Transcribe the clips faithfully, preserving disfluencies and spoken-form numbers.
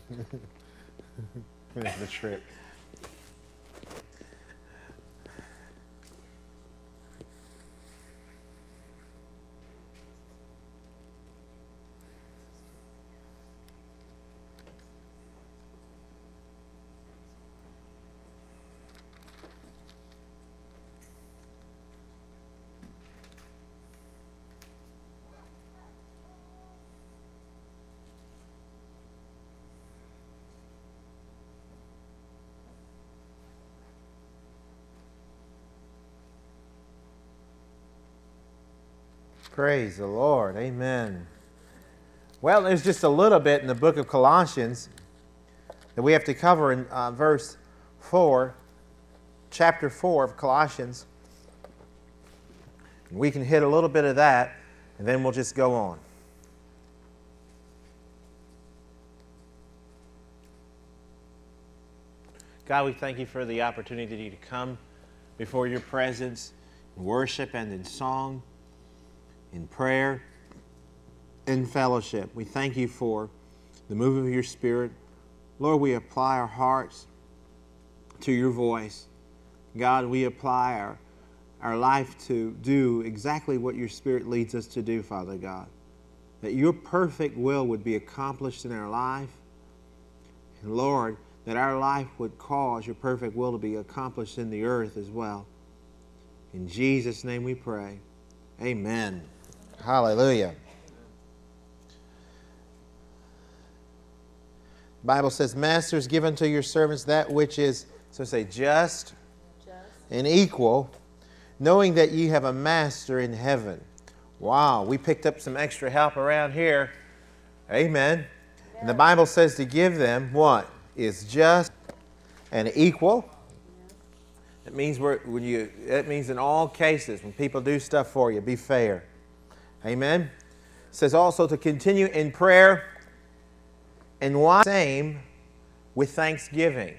That's the trick. Praise the Lord. Amen. Well, there's just a little bit in the book of Colossians that we have to cover in uh, verse four, chapter four of Colossians. We can hit a little bit of that, and then we'll just go on. God, we thank you for the opportunity to come before your presence in worship and in song, in prayer, in fellowship. We thank you for the move of your Spirit. Lord, we apply our hearts to your voice. God, we apply our, our life to do exactly what your Spirit leads us to do, Father God. That your perfect will would be accomplished in our life. And Lord, that our life would cause your perfect will to be accomplished in the earth as well. In Jesus' name we pray. Amen. Hallelujah. The Bible says, Masters, give unto your servants that which is, so say, just, just and equal, knowing that ye have a master in heaven. Wow, we picked up some extra help around here. Amen. Amen. And the Bible says to give them what is just and equal. It means we're, when you. It means in all cases, when people do stuff for you, be fair. Amen. It says also to continue in prayer and why same with thanksgiving.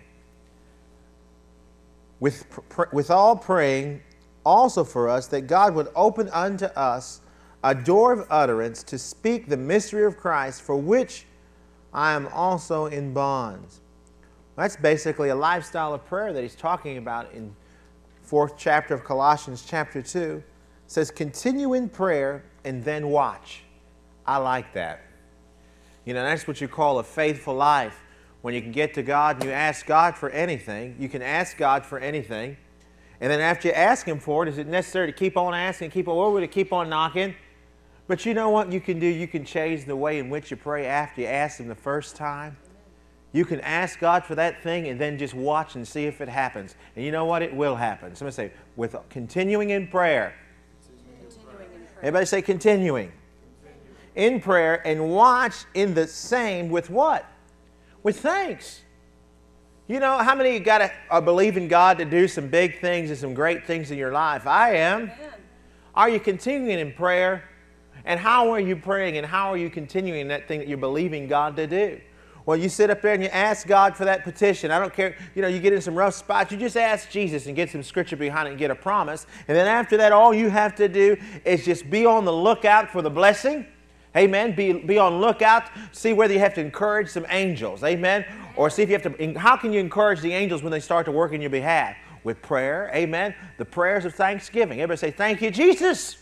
With with all praying also for us that God would open unto us a door of utterance to speak the mystery of Christ, for which I am also in bonds. That's basically a lifestyle of prayer that he's talking about in fourth chapter of Colossians chapter two. It says, continue in prayer and then watch. I like that. You know, that's what you call a faithful life. When you can get to God and you ask God for anything, you can ask God for anything. And then after you ask Him for it, is it necessary to keep on asking, keep on, or would it keep on knocking? But you know what you can do? You can change the way in which you pray after you ask Him the first time. You can ask God for that thing and then just watch and see if it happens. And you know what? It will happen. Somebody say, with continuing in prayer. Continuing in prayer. Everybody say continuing. continuing. In prayer, and watch in the same with what? With thanks. You know, how many of you got to uh, believe in God to do some big things and some great things in your life? I am. Amen. Are you continuing in prayer? And how are you praying, and how are you continuing that thing that you're believing God to do? Well, you sit up there and you ask God for that petition. I don't care, you know, you get in some rough spots, you just ask Jesus and get some scripture behind it and get a promise. And then after that, all you have to do is just be on the lookout for the blessing. Amen. Be, be on lookout. See whether you have to encourage some angels. Amen. Or see if you have to, how can you encourage the angels when they start to work in your behalf? With prayer. Amen. The prayers of thanksgiving. Everybody say, thank you, Jesus.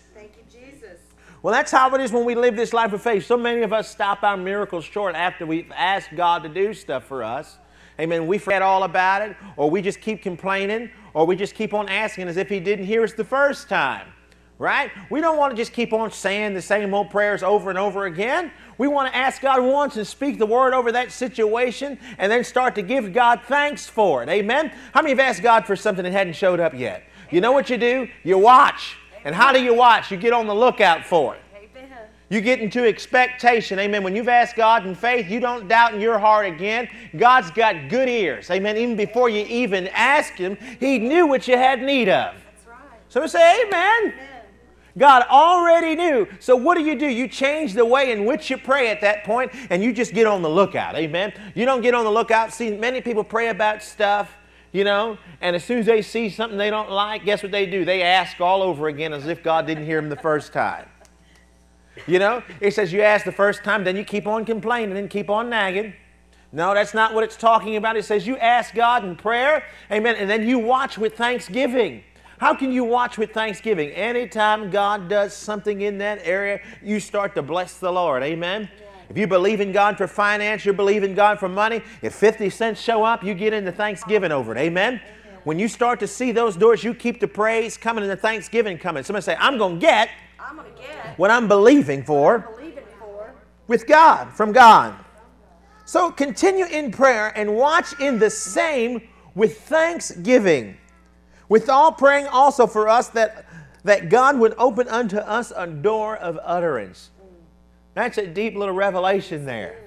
Well, that's how it is when we live this life of faith. So many of us stop our miracles short after we've asked God to do stuff for us. Amen. We forget all about it, or we just keep complaining, or we just keep on asking as if He didn't hear us the first time. Right? We don't want to just keep on saying the same old prayers over and over again. We want to ask God once and speak the word over that situation and then start to give God thanks for it. Amen? How many have asked God for something that hadn't showed up yet? You know what you do? You watch. And how do you watch? You get on the lookout for it. Amen. You get into expectation. Amen. When you've asked God in faith, you don't doubt in your heart again. God's got good ears. Amen. Even before you even asked Him, He knew what you had need of. That's right. So we say, Amen. Amen. God already knew. So what do you do? You change the way in which you pray at that point, and you just get on the lookout. Amen. You don't get on the lookout. See, many people pray about stuff, you know, and as soon as they see something they don't like, guess what they do? They ask all over again as if God didn't hear them the first time. You know, it says you ask the first time, then you keep on complaining and keep on nagging. No, that's not what it's talking about. It says you ask God in prayer, amen, and then you watch with thanksgiving. How can you watch with thanksgiving? Anytime God does something in that area, you start to bless the Lord, amen? Yeah. If you believe in God for finance, you believe in God for money, if fifty cents show up, you get into thanksgiving over it, amen? Amen. When you start to see those doors, you keep the praise coming and the thanksgiving coming. Somebody say, I'm going to get I'm gonna get what I'm believing for, what I'm believing for with God, from God. So continue in prayer and watch in the same with thanksgiving. With all praying also for us that, that God would open unto us a door of utterance. That's a deep little revelation there.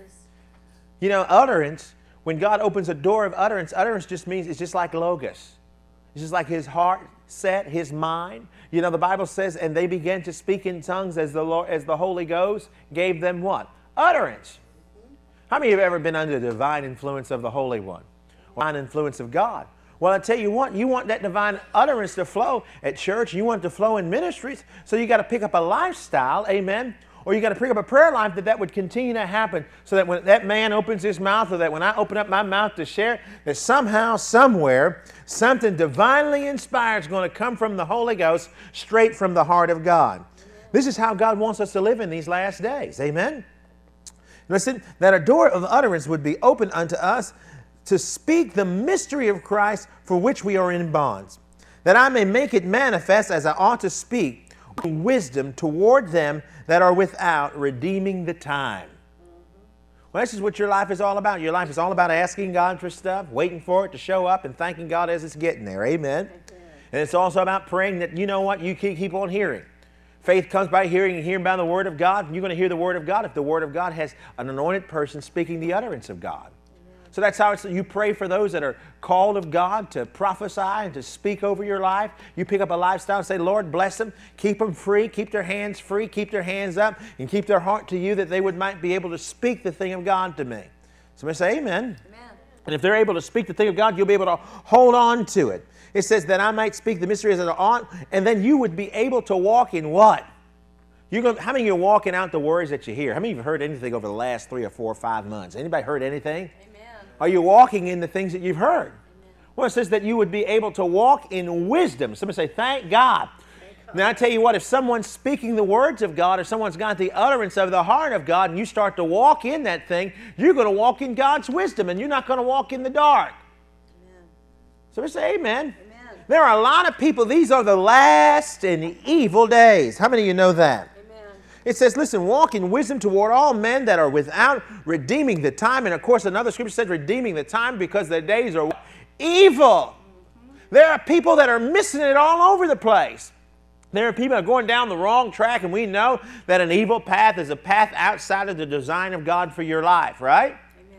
You know, utterance, when God opens a door of utterance, utterance just means it's just like logos. It's just like his heart set, his mind. You know, the Bible says, and they began to speak in tongues as the Lord, as the Holy Ghost gave them what? Utterance. How many have ever been under the divine influence of the Holy One? Divine influence of God? Well, I tell you what, you want that divine utterance to flow at church, you want it to flow in ministries, so you got to pick up a lifestyle, amen, or you got to pick up a prayer life that that would continue to happen, so that when that man opens his mouth, or that when I open up my mouth to share, that somehow, somewhere, something divinely inspired is going to come from the Holy Ghost, straight from the heart of God. This is how God wants us to live in these last days, amen? Listen, that a door of utterance would be opened unto us, to speak the mystery of Christ for which we are in bonds, that I may make it manifest as I ought to speak wisdom toward them that are without, redeeming the time. Well, this is what your life is all about. Your life is all about asking God for stuff, waiting for it to show up, and thanking God as it's getting there. Amen. And it's also about praying that, you know what, you keep on hearing. Faith comes by hearing, and hearing by the Word of God. You're going to hear the Word of God if the Word of God has an anointed person speaking the utterance of God. So that's how it's, you pray for those that are called of God to prophesy and to speak over your life. You pick up a lifestyle and say, Lord, bless them, keep them free, keep their hands free, keep their hands up, and keep their heart to you, that they would might be able to speak the thing of God to me. Somebody say amen. Amen. And if they're able to speak the thing of God, you'll be able to hold on to it. It says that I might speak the mysteries that are on, and then you would be able to walk in what? You're going, how many of you are walking out the words that you hear? How many of you have heard anything over the last three or four or five months? Anybody heard anything? Are you walking in the things that you've heard? Amen. Well, it says that you would be able to walk in wisdom. Somebody say, thank God. Thank God. Now, I tell you what, if someone's speaking the words of God, if someone's got the utterance of the heart of God, and you start to walk in that thing, you're going to walk in God's wisdom, and you're not going to walk in the dark. Amen. Somebody say amen. Amen. There are a lot of people, these are the last and evil days. How many of you know that? It says, listen, walk in wisdom toward all men that are without, redeeming the time. And of course, another scripture says redeeming the time because the days are evil. Mm-hmm. There are people that are missing it all over the place. There are people that are going down the wrong track, and we know that an evil path is a path outside of the design of God for your life, right?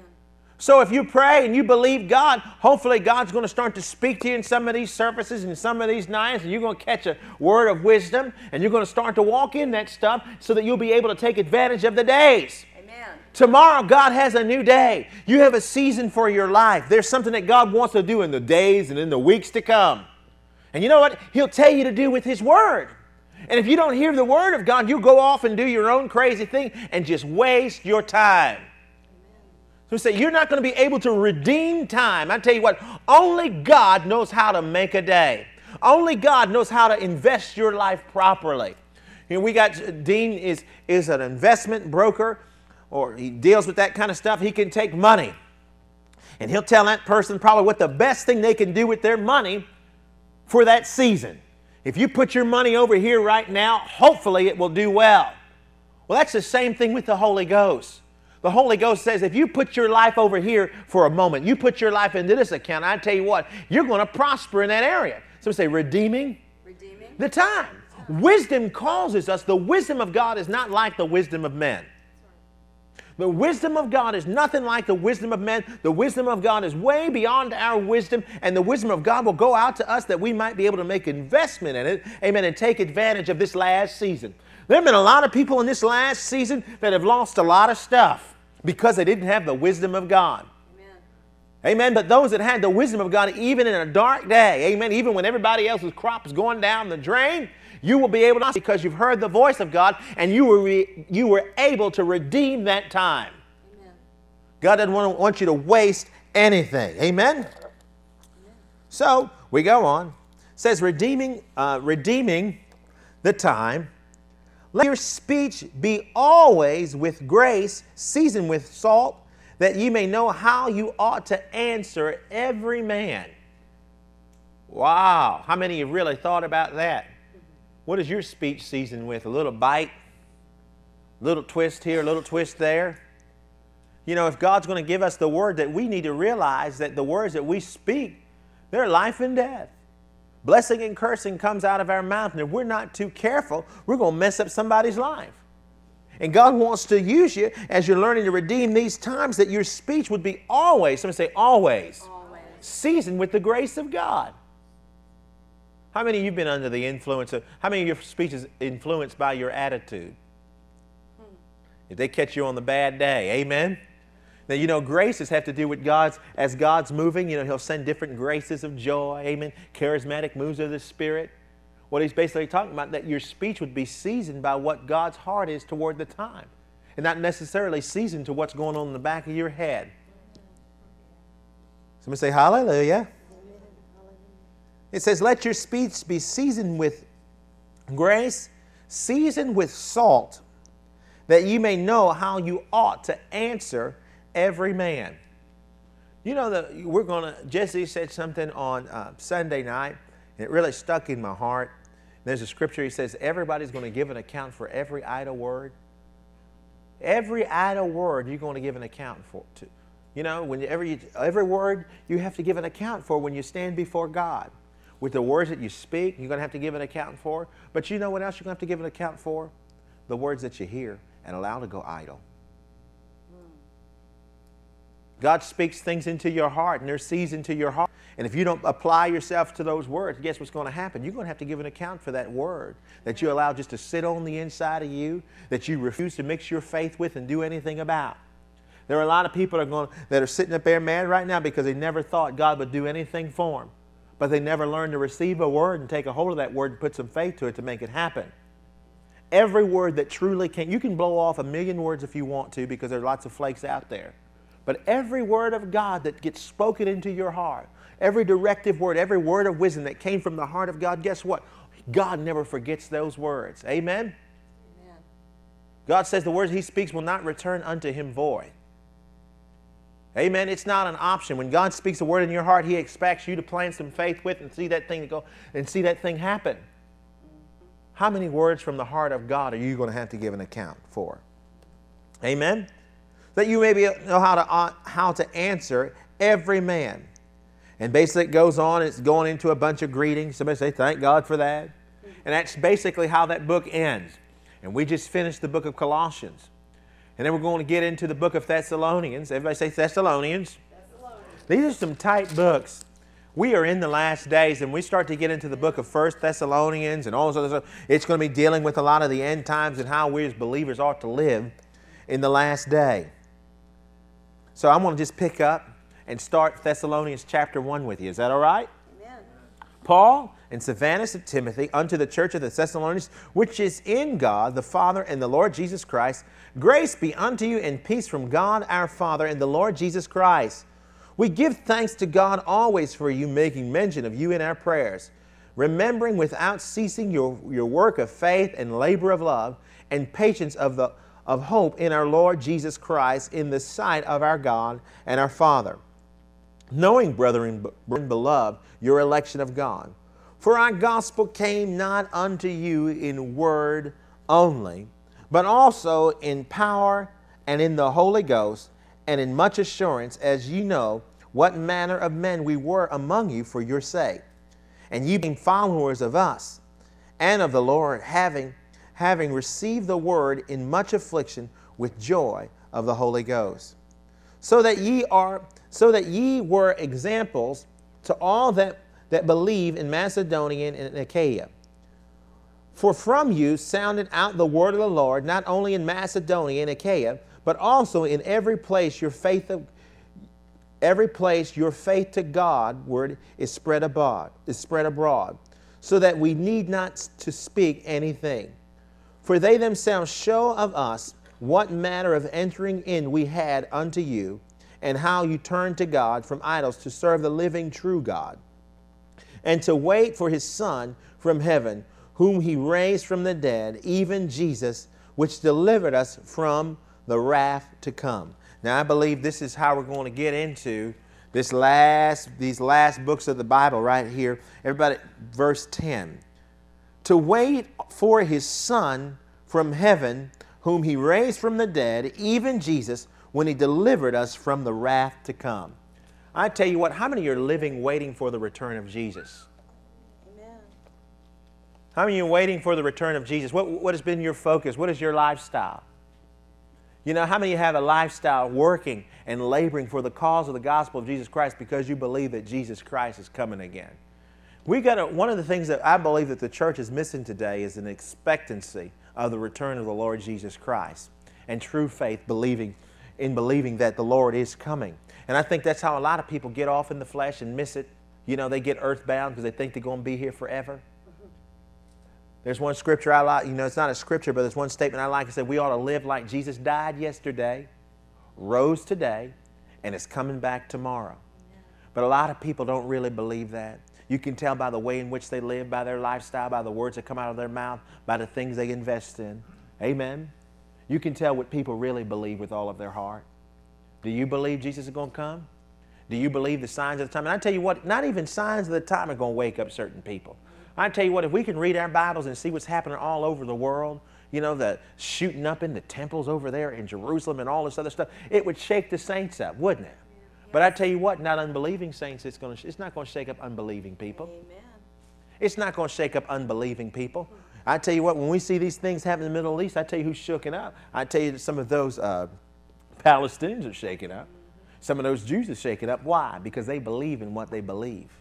So if you pray and you believe God, hopefully God's going to start to speak to you in some of these services and some of these nights, and you're going to catch a word of wisdom, and you're going to start to walk in that stuff so that you'll be able to take advantage of the days. Amen. Tomorrow, God has a new day. You have a season for your life. There's something that God wants to do in the days and in the weeks to come. And you know what? He'll tell you to do with His Word. And if you don't hear the Word of God, you'll go off and do your own crazy thing and just waste your time. So we say, you're not going to be able to redeem time. I tell you what, only God knows how to make a day. Only God knows how to invest your life properly. You know, we got, Dean is, is an investment broker, or he deals with that kind of stuff. He can take money, and he'll tell that person probably what the best thing they can do with their money for that season. If you put your money over here right now, hopefully it will do well. Well, that's the same thing with the Holy Ghost. The Holy Ghost says, if you put your life over here for a moment, you put your life into this account, I tell you what, you're going to prosper in that area. So we say, redeeming, redeeming the time. Wisdom causes us, the wisdom of God is not like the wisdom of men. The wisdom of God is nothing like the wisdom of men. The wisdom of God is way beyond our wisdom, and the wisdom of God will go out to us that we might be able to make investment in it, amen, and take advantage of this last season. There have been a lot of people in this last season that have lost a lot of stuff because they didn't have the wisdom of God. Amen. Amen. But those that had the wisdom of God, even in a dark day, amen, even when everybody else's crop is going down the drain, you will be able to, because you've heard the voice of God, and you were, re, you were able to redeem that time. Amen. God doesn't want, want you to waste anything. Amen? So we go on. It says, redeeming, uh, redeeming the time. Let your speech be always with grace, seasoned with salt, that ye may know how you ought to answer every man. Wow. How many of you really thought about that? What is your speech seasoned with? A little bite? A little twist here, a little twist there? You know, if God's going to give us the word, that we need to realize that the words that we speak, they're life and death. Blessing and cursing comes out of our mouth, and if we're not too careful, we're going to mess up somebody's life. And God wants to use you as you're learning to redeem these times, that your speech would be always, somebody say always, Always. seasoned with the grace of God. How many of you have been under the influence of, how many of your speech is influenced by your attitude? Hmm. If they catch you on the bad day, amen? Now, you know, graces have to do with God's, as God's moving, you know, He'll send different graces of joy, amen, charismatic moves of the Spirit. What He's basically talking about, that your speech would be seasoned by what God's heart is toward the time, and not necessarily seasoned to what's going on in the back of your head. Somebody say hallelujah. It says, let your speech be seasoned with grace, seasoned with salt, that you may know how you ought to answer every man. You know, that we're going to, Jesse said something on uh, Sunday night, and it really stuck in my heart. There's a scripture, he says, everybody's going to give an account for every idle word. Every idle word you're going to give an account for. To. You know, whenever you, every word you have to give an account for when you stand before God. With the words that you speak, you're going to have to give an account for. But you know what else you're going to have to give an account for? The words that you hear and allow to go idle. God speaks things into your heart, and they're seasoned to your heart. And if you don't apply yourself to those words, guess what's going to happen? You're going to have to give an account for that word that you allow just to sit on the inside of you, that you refuse to mix your faith with and do anything about. There are a lot of people that are, going, that are sitting up there mad right now because they never thought God would do anything for them. But they never learned to receive a word and take a hold of that word and put some faith to it to make it happen. Every word that truly can, you can blow off a million words if you want to, because there are lots of flakes out there. But every word of God that gets spoken into your heart, every directive word, every word of wisdom that came from the heart of God, guess what? God never forgets those words. Amen? Amen. God says the words He speaks will not return unto Him void. Amen. It's not an option. When God speaks a word in your heart, He expects you to plant some faith with and see that thing go and see that thing happen. How many words from the heart of God are you going to have to give an account for? Amen. That you may be, know how to uh, how to answer every man. And basically it goes on, it's going into a bunch of greetings. Somebody say, thank God for that. And that's basically how that book ends. And we just finished the book of Colossians. And then we're going to get into the book of Thessalonians. Everybody say Thessalonians. Thessalonians. These are some tight books. We are in the last days, and we start to get into the book of First Thessalonians and all this other stuff. It's going to be dealing with a lot of the end times and how we as believers ought to live in the last day. So I'm going to just pick up and start Thessalonians chapter one with you. Is that all right? Amen. Paul and Silvanus and Timothy, unto the church of the Thessalonians, which is in God the Father and the Lord Jesus Christ, grace be unto you and peace from God our Father and the Lord Jesus Christ. We give thanks to God always for you, making mention of you in our prayers, remembering without ceasing your, your work of faith and labor of love and patience of, the, of hope in our Lord Jesus Christ in the sight of our God and our Father. Knowing, brethren, beloved, your election of God. For our gospel came not unto you in word only, but also in power and in the Holy Ghost, and in much assurance, as ye know what manner of men we were among you for your sake. And ye being followers of us and of the Lord, having, having received the word in much affliction with joy of the Holy Ghost. So that ye are, so that ye were examples to all that, that believe in Macedonia and Achaia. For from you sounded out the word of the Lord, not only in Macedonia and Achaia, but also in every place your faith of, every place your faith to God word is spread abroad, is spread abroad, so that we need not to speak anything. For they themselves show of us what manner of entering in we had unto you, and how you turned to God from idols to serve the living true God, and to wait for his Son from heaven, whom he raised from the dead, even Jesus, which delivered us from the wrath to come. Now, I believe this is how we're going to get into this last, these last books of the Bible right here. Everybody, verse ten. To wait for his Son from heaven, whom he raised from the dead, even Jesus, when he delivered us from the wrath to come. I tell you what, how many are living waiting for the return of Jesus? Amen. How many are waiting for the return of Jesus? What, what has been your focus? What is your lifestyle? You know, how many have a lifestyle working and laboring for the cause of the gospel of Jesus Christ because you believe that Jesus Christ is coming again? We got to, one of the things that I believe that the church is missing today is an expectancy of the return of the Lord Jesus Christ and true faith believing in believing that the Lord is coming. And I think that's how a lot of people get off in the flesh and miss it. You know, they get earthbound because they think they're going to be here forever. There's one scripture I like, you know, it's not a scripture, but there's one statement I like. It said, we ought to live like Jesus died yesterday, rose today, and is coming back tomorrow. But a lot of people don't really believe that. You can tell by the way in which they live, by their lifestyle, by the words that come out of their mouth, by the things they invest in. Amen. You can tell what people really believe with all of their heart. Do you believe Jesus is going to come? Do you believe the signs of the time? And I tell you what, not even signs of the time are going to wake up certain people. I tell you what, if we can read our Bibles and see what's happening all over the world, you know, the shooting up in the temples over there in Jerusalem and all this other stuff, it would shake the saints up, wouldn't it? But I tell you what, not unbelieving saints, it's, going to, it's not going to shake up unbelieving people. Amen. It's not going to shake up unbelieving people. I tell you what, when we see these things happen in the Middle East, I tell you who's shooken up. I tell you that some of those uh, Palestinians are shaken up. Some of those Jews are shaken up. Why? Because they believe in what they believe.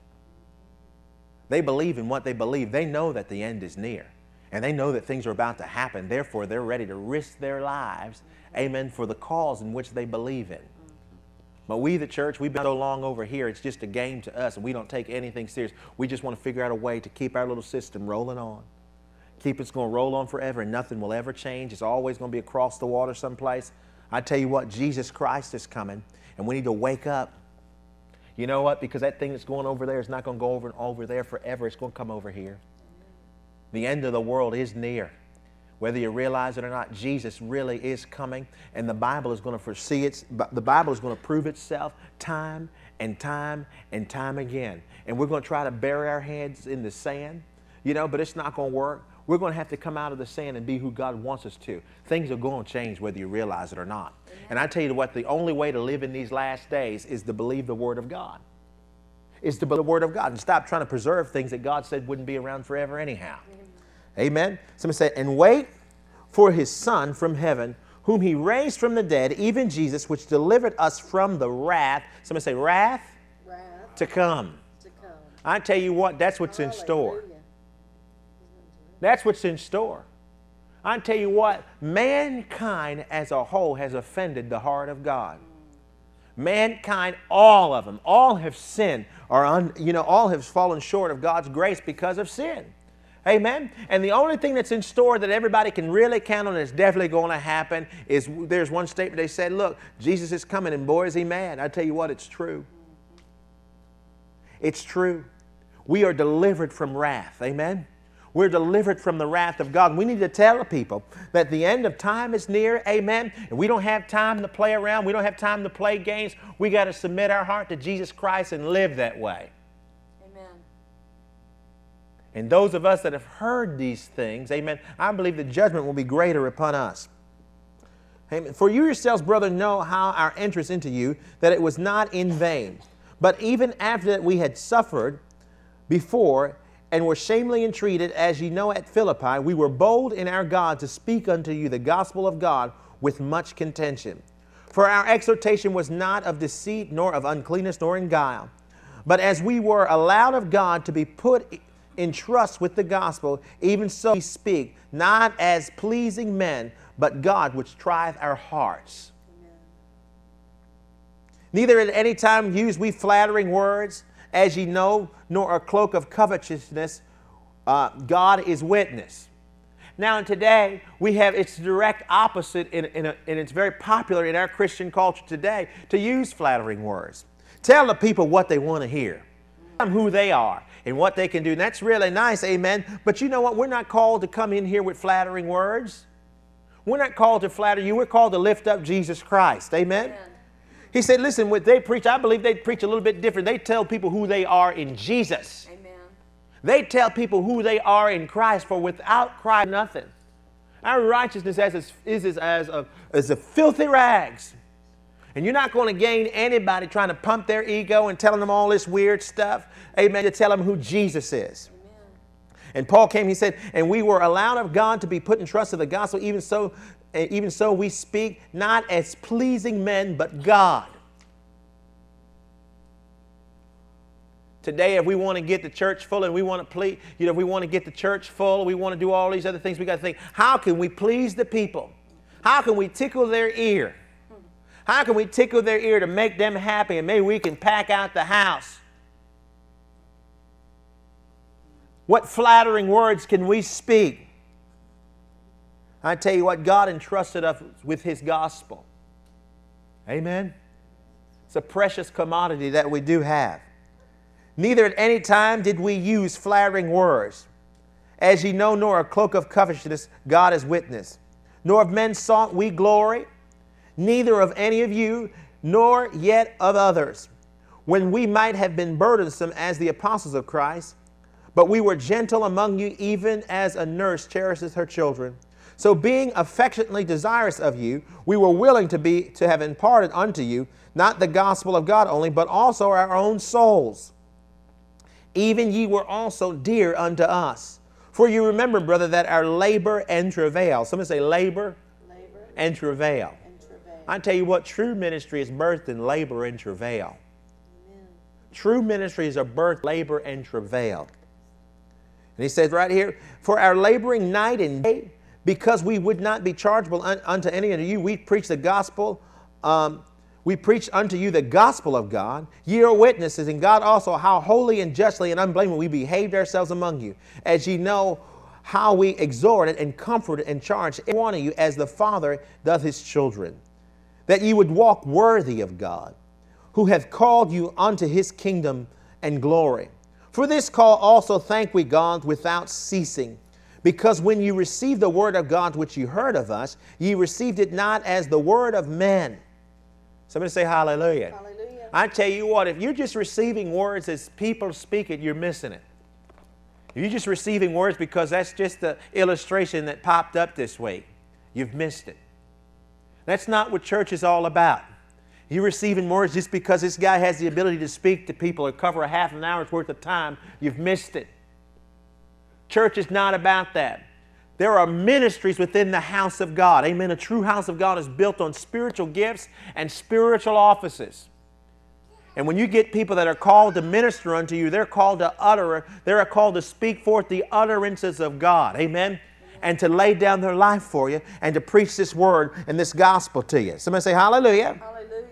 They believe in what they believe. They know that the end is near. And they know that things are about to happen. Therefore, they're ready to risk their lives, amen, for the cause in which they believe in. But we, the church, we've been so long over here, it's just a game to us, and we don't take anything serious. We just want to figure out a way to keep our little system rolling on. Keep it's going to roll on forever, and nothing will ever change. It's always going to be across the water someplace. I tell you what, Jesus Christ is coming, and we need to wake up. You know what? Because that thing that's going over there is not going to go over and over there forever. It's going to come over here. The end of the world is near. Whether you realize it or not, Jesus really is coming, and the Bible is going to foresee it. The Bible is going to prove itself time and time and time again. And we're going to try to bury our heads in the sand, you know, but it's not going to work. We're going to have to come out of the sand and be who God wants us to. Things are going to change whether you realize it or not. And I tell you what, the only way to live in these last days is to believe the Word of God. Is to believe the Word of God and stop trying to preserve things that God said wouldn't be around forever anyhow. Amen. Somebody say, and wait for his Son from heaven, whom he raised from the dead, even Jesus, which delivered us from the wrath. Somebody say, wrath, Wrath to come. to come. I tell you what, that's what's in store. Hallelujah. That's what's in store. I tell you what, mankind as a whole has offended the heart of God. Mankind, all of them, all have sinned, or un, you know, all have fallen short of God's grace because of sin. Amen? And the only thing that's in store that everybody can really count on is definitely going to happen is there's one statement they said, look, Jesus is coming and boy is he mad. I tell you what, it's true. It's true. We are delivered from wrath. Amen? We're delivered from the wrath of God. We need to tell people that the end of time is near. Amen? And we don't have time to play around. We don't have time to play games. We got to submit our heart to Jesus Christ and live that way. And those of us that have heard these things, amen, I believe the judgment will be greater upon us. Amen. For you yourselves, brother, know how our entrance into you, that it was not in vain. But even after that we had suffered before and were shamefully entreated, as ye know at Philippi, we were bold in our God to speak unto you the gospel of God with much contention. For our exhortation was not of deceit, nor of uncleanness, nor in guile. But as we were allowed of God to be put in trust with the gospel, even so we speak, not as pleasing men, but God which trieth our hearts. Amen. Neither at any time use we flattering words, as ye know, nor a cloak of covetousness. Uh, God is witness. Now today, we have, it's the direct opposite, in, in a, and it's very popular in our Christian culture today to use flattering words. Tell the people what they want to hear, tell them who they are and what they can do. And that's really nice, amen. But you know what? We're not called to come in here with flattering words. We're not called to flatter you. We're called to lift up Jesus Christ, amen. Amen. He said, listen, what they preach, I believe they preach a little bit different. They tell people who they are in Jesus. Amen. They tell people who they are in Christ, for without Christ, nothing. Our righteousness as is, is as, a, as a filthy rags. And you're not going to gain anybody trying to pump their ego and telling them all this weird stuff. Amen. To tell them who Jesus is. Amen. And Paul came, he said, and we were allowed of God to be put in trust of the gospel. Even so, even so we speak not as pleasing men, but God. Today, if we want to get the church full and we want to please, you know, if we want to get the church full, we want to do all these other things, we got to think, how can we please the people? How can we tickle their ear? How can we tickle their ear to make them happy, and maybe we can pack out the house? What flattering words can we speak? I tell you what, God entrusted us with His gospel. Amen? It's a precious commodity that we do have. Neither at any time did we use flattering words. As ye know, nor a cloak of covetousness, God is witness. Nor of men sought we glory, neither of any of you, nor yet of others, when we might have been burdensome as the apostles of Christ. But we were gentle among you, even as a nurse cherishes her children. So being affectionately desirous of you, we were willing to be to have imparted unto you, not the gospel of God only, but also our own souls. Even ye were also dear unto us. For you remember, brother, that our labor and travail. Somebody say labor, labor and, travail. and travail. I tell you what, true ministry is birthed in labor and travail. Amen. True ministry is a birth, labor, and travail. And he says right here, for our laboring night and day, because we would not be chargeable un- unto any of you, we preach the gospel. Um, we preach unto you the gospel of God. Ye are witnesses, and God also, how holy and justly and unblameable we behaved ourselves among you, as ye know how we exhorted and comforted and charged every one of you as the Father doth his children, that ye would walk worthy of God, who hath called you unto his kingdom and glory. For this call also thank we God without ceasing, because when you received the word of God which you heard of us, ye received it not as the word of men. Somebody say hallelujah. Hallelujah. I tell you what, if you're just receiving words as people speak it, you're missing it. If you're just receiving words because that's just the illustration that popped up this week, you've missed it. That's not what church is all about. You're receiving words just because this guy has the ability to speak to people or cover a half an hour's worth of time, you've missed it. Church is not about that. There are ministries within the house of God. Amen. A true house of God is built on spiritual gifts and spiritual offices. And when you get people that are called to minister unto you, they're called to utter, they're called to speak forth the utterances of God. Amen. And to lay down their life for you and to preach this word and this gospel to you. Somebody say hallelujah. Hallelujah.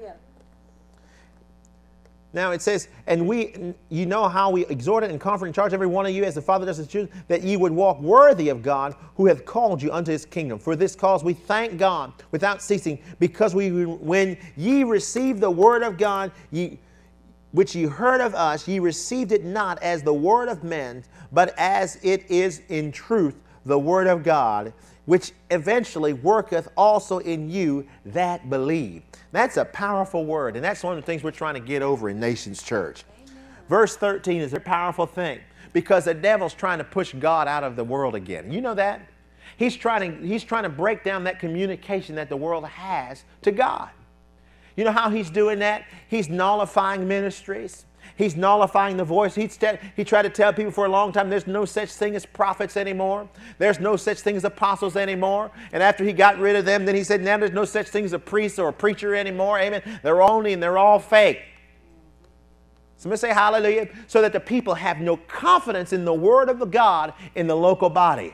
Now it says, and we, you know how we exhorted and comfort and charge every one of you as the Father does his children, that ye would walk worthy of God who hath called you unto his kingdom. For this cause we thank God without ceasing, because we, when ye received the word of God, ye, which ye heard of us, ye received it not as the word of men, but as it is in truth the word of God, which eventually worketh also in you that believe. That's a powerful word, and that's one of the things we're trying to get over in Nations Church. Amen. Verse thirteen is a powerful thing, because the devil's trying to push God out of the world again. You know that? He's trying to, he's trying to break down that communication that the world has to God. You know how he's doing that? He's nullifying ministries. He's nullifying the voice. He, he tried to tell people for a long time there's no such thing as prophets anymore. There's no such thing as apostles anymore. And after he got rid of them, then he said, now there's no such thing as a priest or a preacher anymore. Amen. They're only and they're all fake. Somebody say hallelujah. So that the people have no confidence in the word of God in the local body.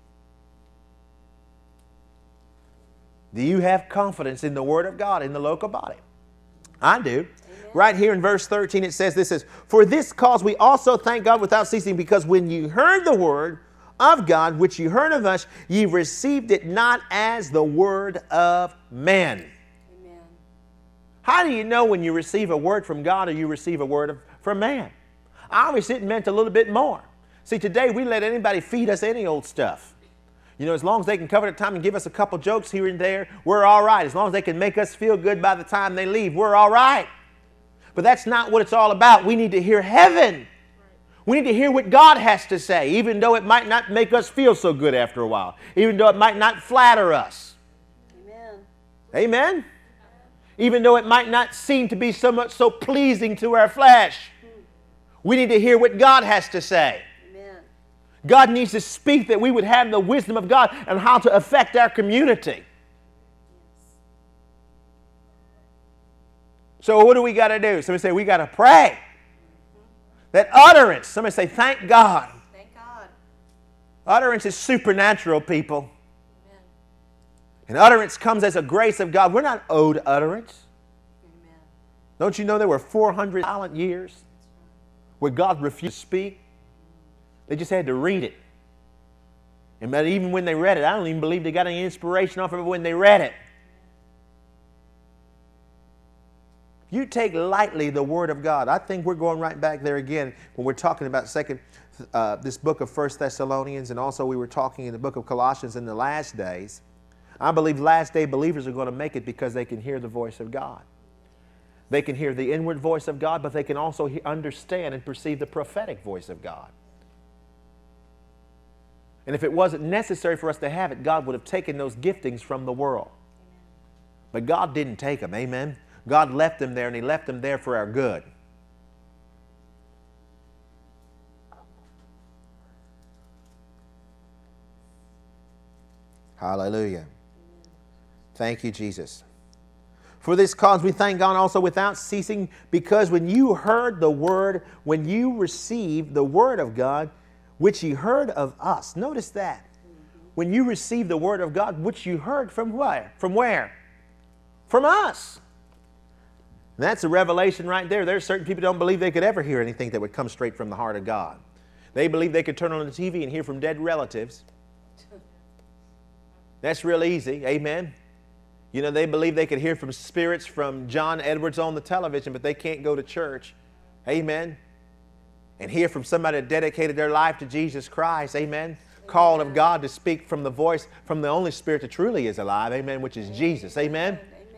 Do you have confidence in the word of God in the local body? I do. Right here in verse thirteen, it says this, says, for this cause we also thank God without ceasing, because when you heard the word of God, which ye heard of us, ye received it not as the word of man. Amen. How do you know when you receive a word from God or you receive a word of, from man? Obviously, it meant a little bit more. See, today we let anybody feed us any old stuff. You know, as long as they can cover the time and give us a couple jokes here and there, we're all right. As long as they can make us feel good by the time they leave, we're all right. But that's not what it's all about. We need to hear heaven. We need to hear what God has to say, even though it might not make us feel so good after a while, even though it might not flatter us. Amen. Amen? Even though it might not seem to be so much so pleasing to our flesh. We need to hear what God has to say. Amen. God needs to speak that we would have the wisdom of God and how to affect our community. So what do we got to do? Somebody say, we got to pray. That utterance. Somebody say, thank God. Thank God. Utterance is supernatural, people. Amen. And utterance comes as a grace of God. We're not owed utterance. Amen. Don't you know there were four hundred silent years where God refused to speak? They just had to read it. And but even when they read it, I don't even believe they got any inspiration off of it when they read it. You take lightly the Word of God. I think we're going right back there again when we're talking about second, uh, this book of First Thessalonians, and also we were talking in the book of Colossians in the last days. I believe last day believers are going to make it because they can hear the voice of God. They can hear the inward voice of God, but they can also he- understand and perceive the prophetic voice of God. And if it wasn't necessary for us to have it, God would have taken those giftings from the world. But God didn't take them. Amen. God left them there, and He left them there for our good. Hallelujah. Thank you, Jesus. For this cause we thank God also without ceasing, because when you heard the word, when you received the word of God, which ye heard of us. Notice that. When you received the word of God, which you heard from where? From where? From us. And that's a revelation right there. There's certain people who don't believe they could ever hear anything that would come straight from the heart of God. They believe they could turn on the T V and hear from dead relatives. That's real easy. Amen. You know, they believe they could hear from spirits from John Edwards on the television, but they can't go to church. Amen. And hear from somebody that dedicated their life to Jesus Christ. Amen. Called of God to speak from the voice, from the only Spirit that truly is alive. Amen. Which is Jesus. Amen.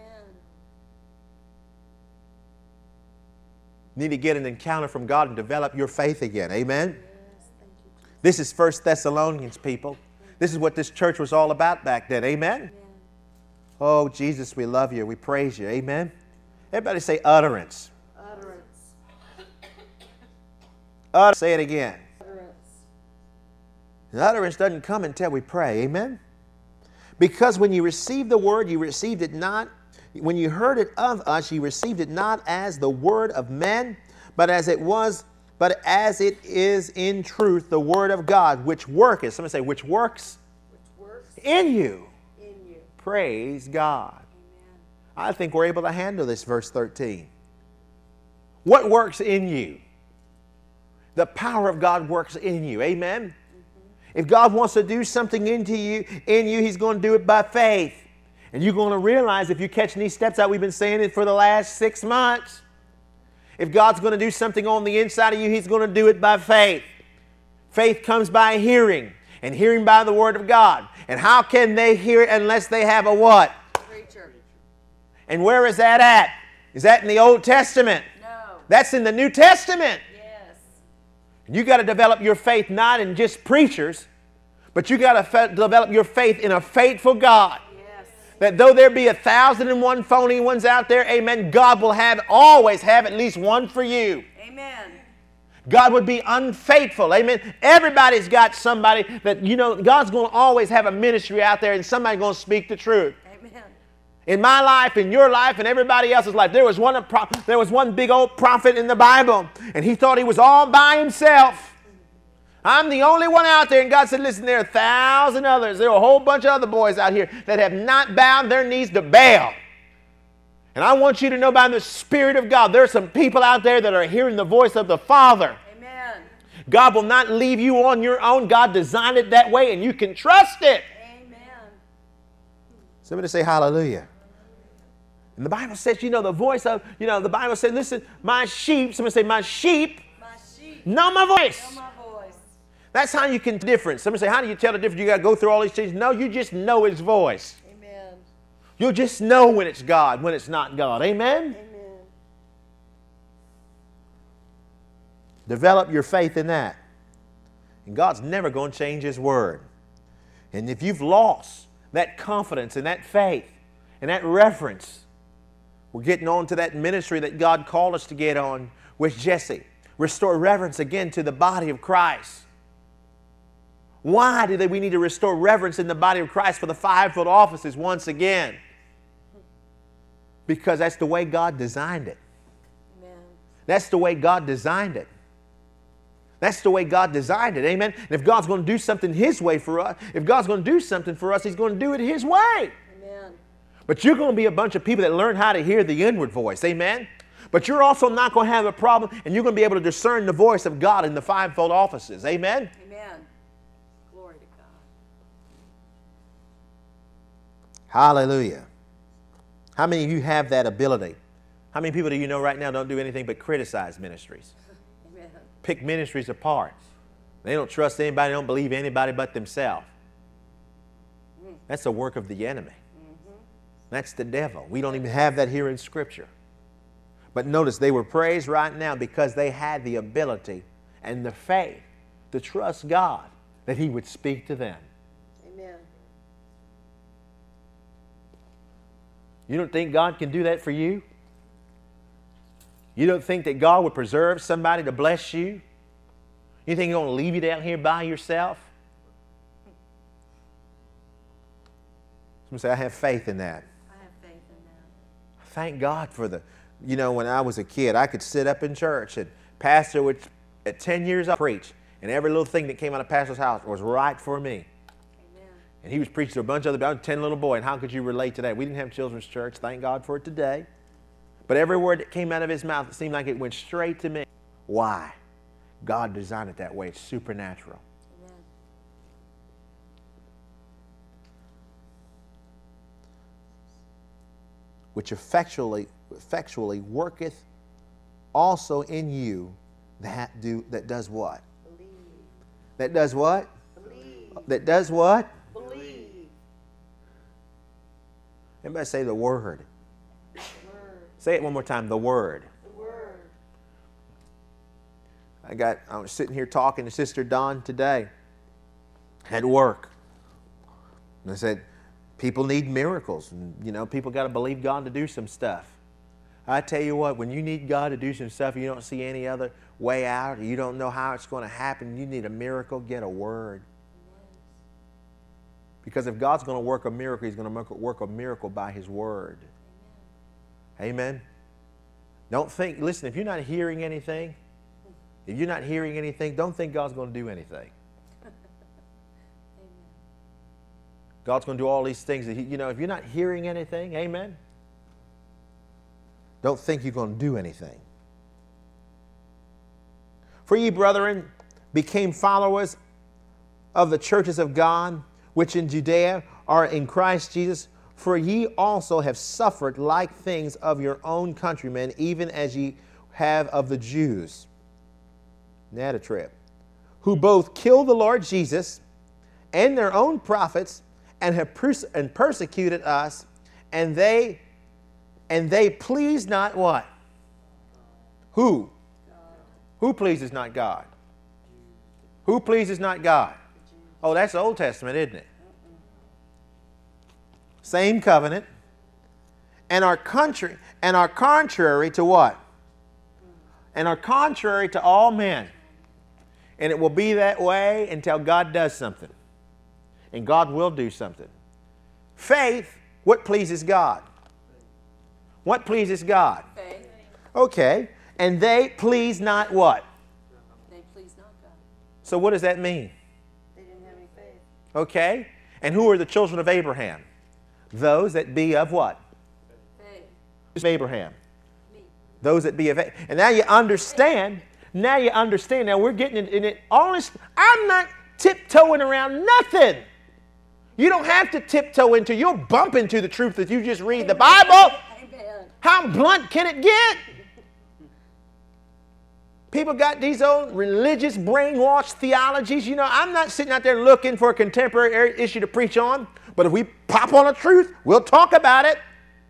Need to get an encounter from God and develop your faith again. Amen. Yes, thank you. This is First Thessalonians, people. This is what this church was all about back then. Amen. Amen. Oh, Jesus, we love you. We praise you. Amen. Everybody say utterance. Utterance. Utter- say it again. Utterance. And utterance doesn't come until we pray. Amen. Because when you received the word, you received it not. When you heard it of us, you received it not as the word of men, but as it was, but as it is in truth the word of God, which worketh. Somebody say, which works, Which works in you. in you. Praise God. Amen. I think we're able to handle this, verse thirteen. What works in you? The power of God works in you. Amen. Mm-hmm. If God wants to do something into you, in you, He's going to do it by faith. And you're going to realize, if you're catching these steps out, we've been saying it for the last six months. If God's going to do something on the inside of you, He's going to do it by faith. Faith comes by hearing, and hearing by the Word of God. And how can they hear it unless they have a what? Preacher. And where is that at? Is that in the Old Testament? No. That's in the New Testament. Yes. You got to develop your faith not in just preachers, but you got to fe- develop your faith in a faithful God. Yes. That though there be a thousand and one phony ones out there, amen, God will have always have at least one for you. Amen. God would be unfaithful. Amen. Everybody's got somebody that, you know, God's going to always have a ministry out there and somebody's going to speak the truth. Amen. In my life, in your life, and everybody else's life, there was one there was one big old prophet in the Bible, and he thought he was all by himself. I'm the only one out there. And God said, listen, there are a thousand others. There are a whole bunch of other boys out here that have not bowed their knees to Baal. And I want you to know by the Spirit of God, there are some people out there that are hearing the voice of the Father. Amen. God will not leave you on your own. God designed it that way, and you can trust it. Amen. Somebody say hallelujah. And the Bible says, you know, the voice of, you know, the Bible said, listen, my sheep, somebody say, my sheep, My sheep know my voice. know my voice. That's how you can tell the difference. Somebody say, how do you tell the difference? You got to go through all these things. No, you just know His voice. Amen. You'll just know when it's God, when it's not God. Amen? Amen. Develop your faith in that. And God's never going to change His word. And if you've lost that confidence and that faith and that reverence, we're getting on to that ministry that God called us to get on with Jesse. Restore reverence again to the body of Christ. Why do we need to restore reverence in the body of Christ for the fivefold offices once again? Because that's the way God designed it. Amen. That's the way God designed it. That's the way God designed it. Amen. And if God's going to do something His way for us, if God's going to do something for us, He's going to do it His way. Amen. But you're going to be a bunch of people that learn how to hear the inward voice. Amen. But you're also not going to have a problem, and you're going to be able to discern the voice of God in the fivefold offices. Amen. Amen. Glory to God. Hallelujah. How many of you have that ability? How many people do you know right now don't do anything but criticize ministries? Amen. Pick ministries apart. They don't trust anybody, don't believe anybody but themselves. That's the work of the enemy. That's the devil. We don't even have that here in Scripture. But notice they were praised right now because they had the ability and the faith to trust God that He would speak to them. Amen. You don't think God can do that for you? You don't think that God would preserve somebody to bless you? You think He's going to leave you down here by yourself? Someone say, I have faith in that. I have faith in that. Thank God for the, you know, when I was a kid, I could sit up in church and pastor would, at ten years old, preach. And every little thing that came out of pastor's house was right for me. Amen. And he was preaching to a bunch of other, I was a ten little boy, and how could you relate to that? We didn't have children's church, thank God for it today. But every word that came out of his mouth, it seemed like it went straight to me. Why? God designed it that way. It's supernatural. Amen. Which effectually, effectually worketh also in you that do that does what? Believe. That does what? Believe. That does what? Believe. Everybody say the word. The word. Say it one more time, the word. The word. I got I was sitting here talking to Sister Dawn today at work. And I said, people need miracles. And, you know, people got to believe God to do some stuff. I tell you what, when you need God to do some stuff, you don't see any other way out, or you don't know how it's going to happen, you need a miracle, get a word. Because if God's going to work a miracle, He's going to work a miracle by His word. Amen. Amen. Don't think, listen, if you're not hearing anything, if you're not hearing anything, don't think God's going to do anything. God's going to do all these things that He, you know, if you're not hearing anything, amen, don't think you're going to do anything. For ye, brethren, became followers of the churches of God, which in Judea are in Christ Jesus. For ye also have suffered like things of your own countrymen, even as ye have of the Jews. Not a trip. Who both killed the Lord Jesus and their own prophets, and have perse- and persecuted us, and they and they please not what? Who? God. Who pleases not God? Who pleases not God? Oh, that's the Old Testament, isn't it? Same covenant. And our country, and are contrary to what? And are contrary to all men. And it will be that way until God does something. And God will do something. Faith, what pleases God? What pleases God? Faith. Okay. And they please not what? They please not God. So what does that mean? They didn't have any faith. Okay. And who are the children of Abraham? Those that be of what? Faith. Of Abraham. Me. Those that be of. And now you understand. Now you understand. Now we're getting in, in it. Honest, I'm not tiptoeing around nothing. You don't have to tiptoe into, you'll bump into the truth that you just read the Bible. Amen. How blunt can it get? People got these old religious brainwashed theologies. You know, I'm not sitting out there looking for a contemporary issue to preach on, but if we pop on a truth, we'll talk about it.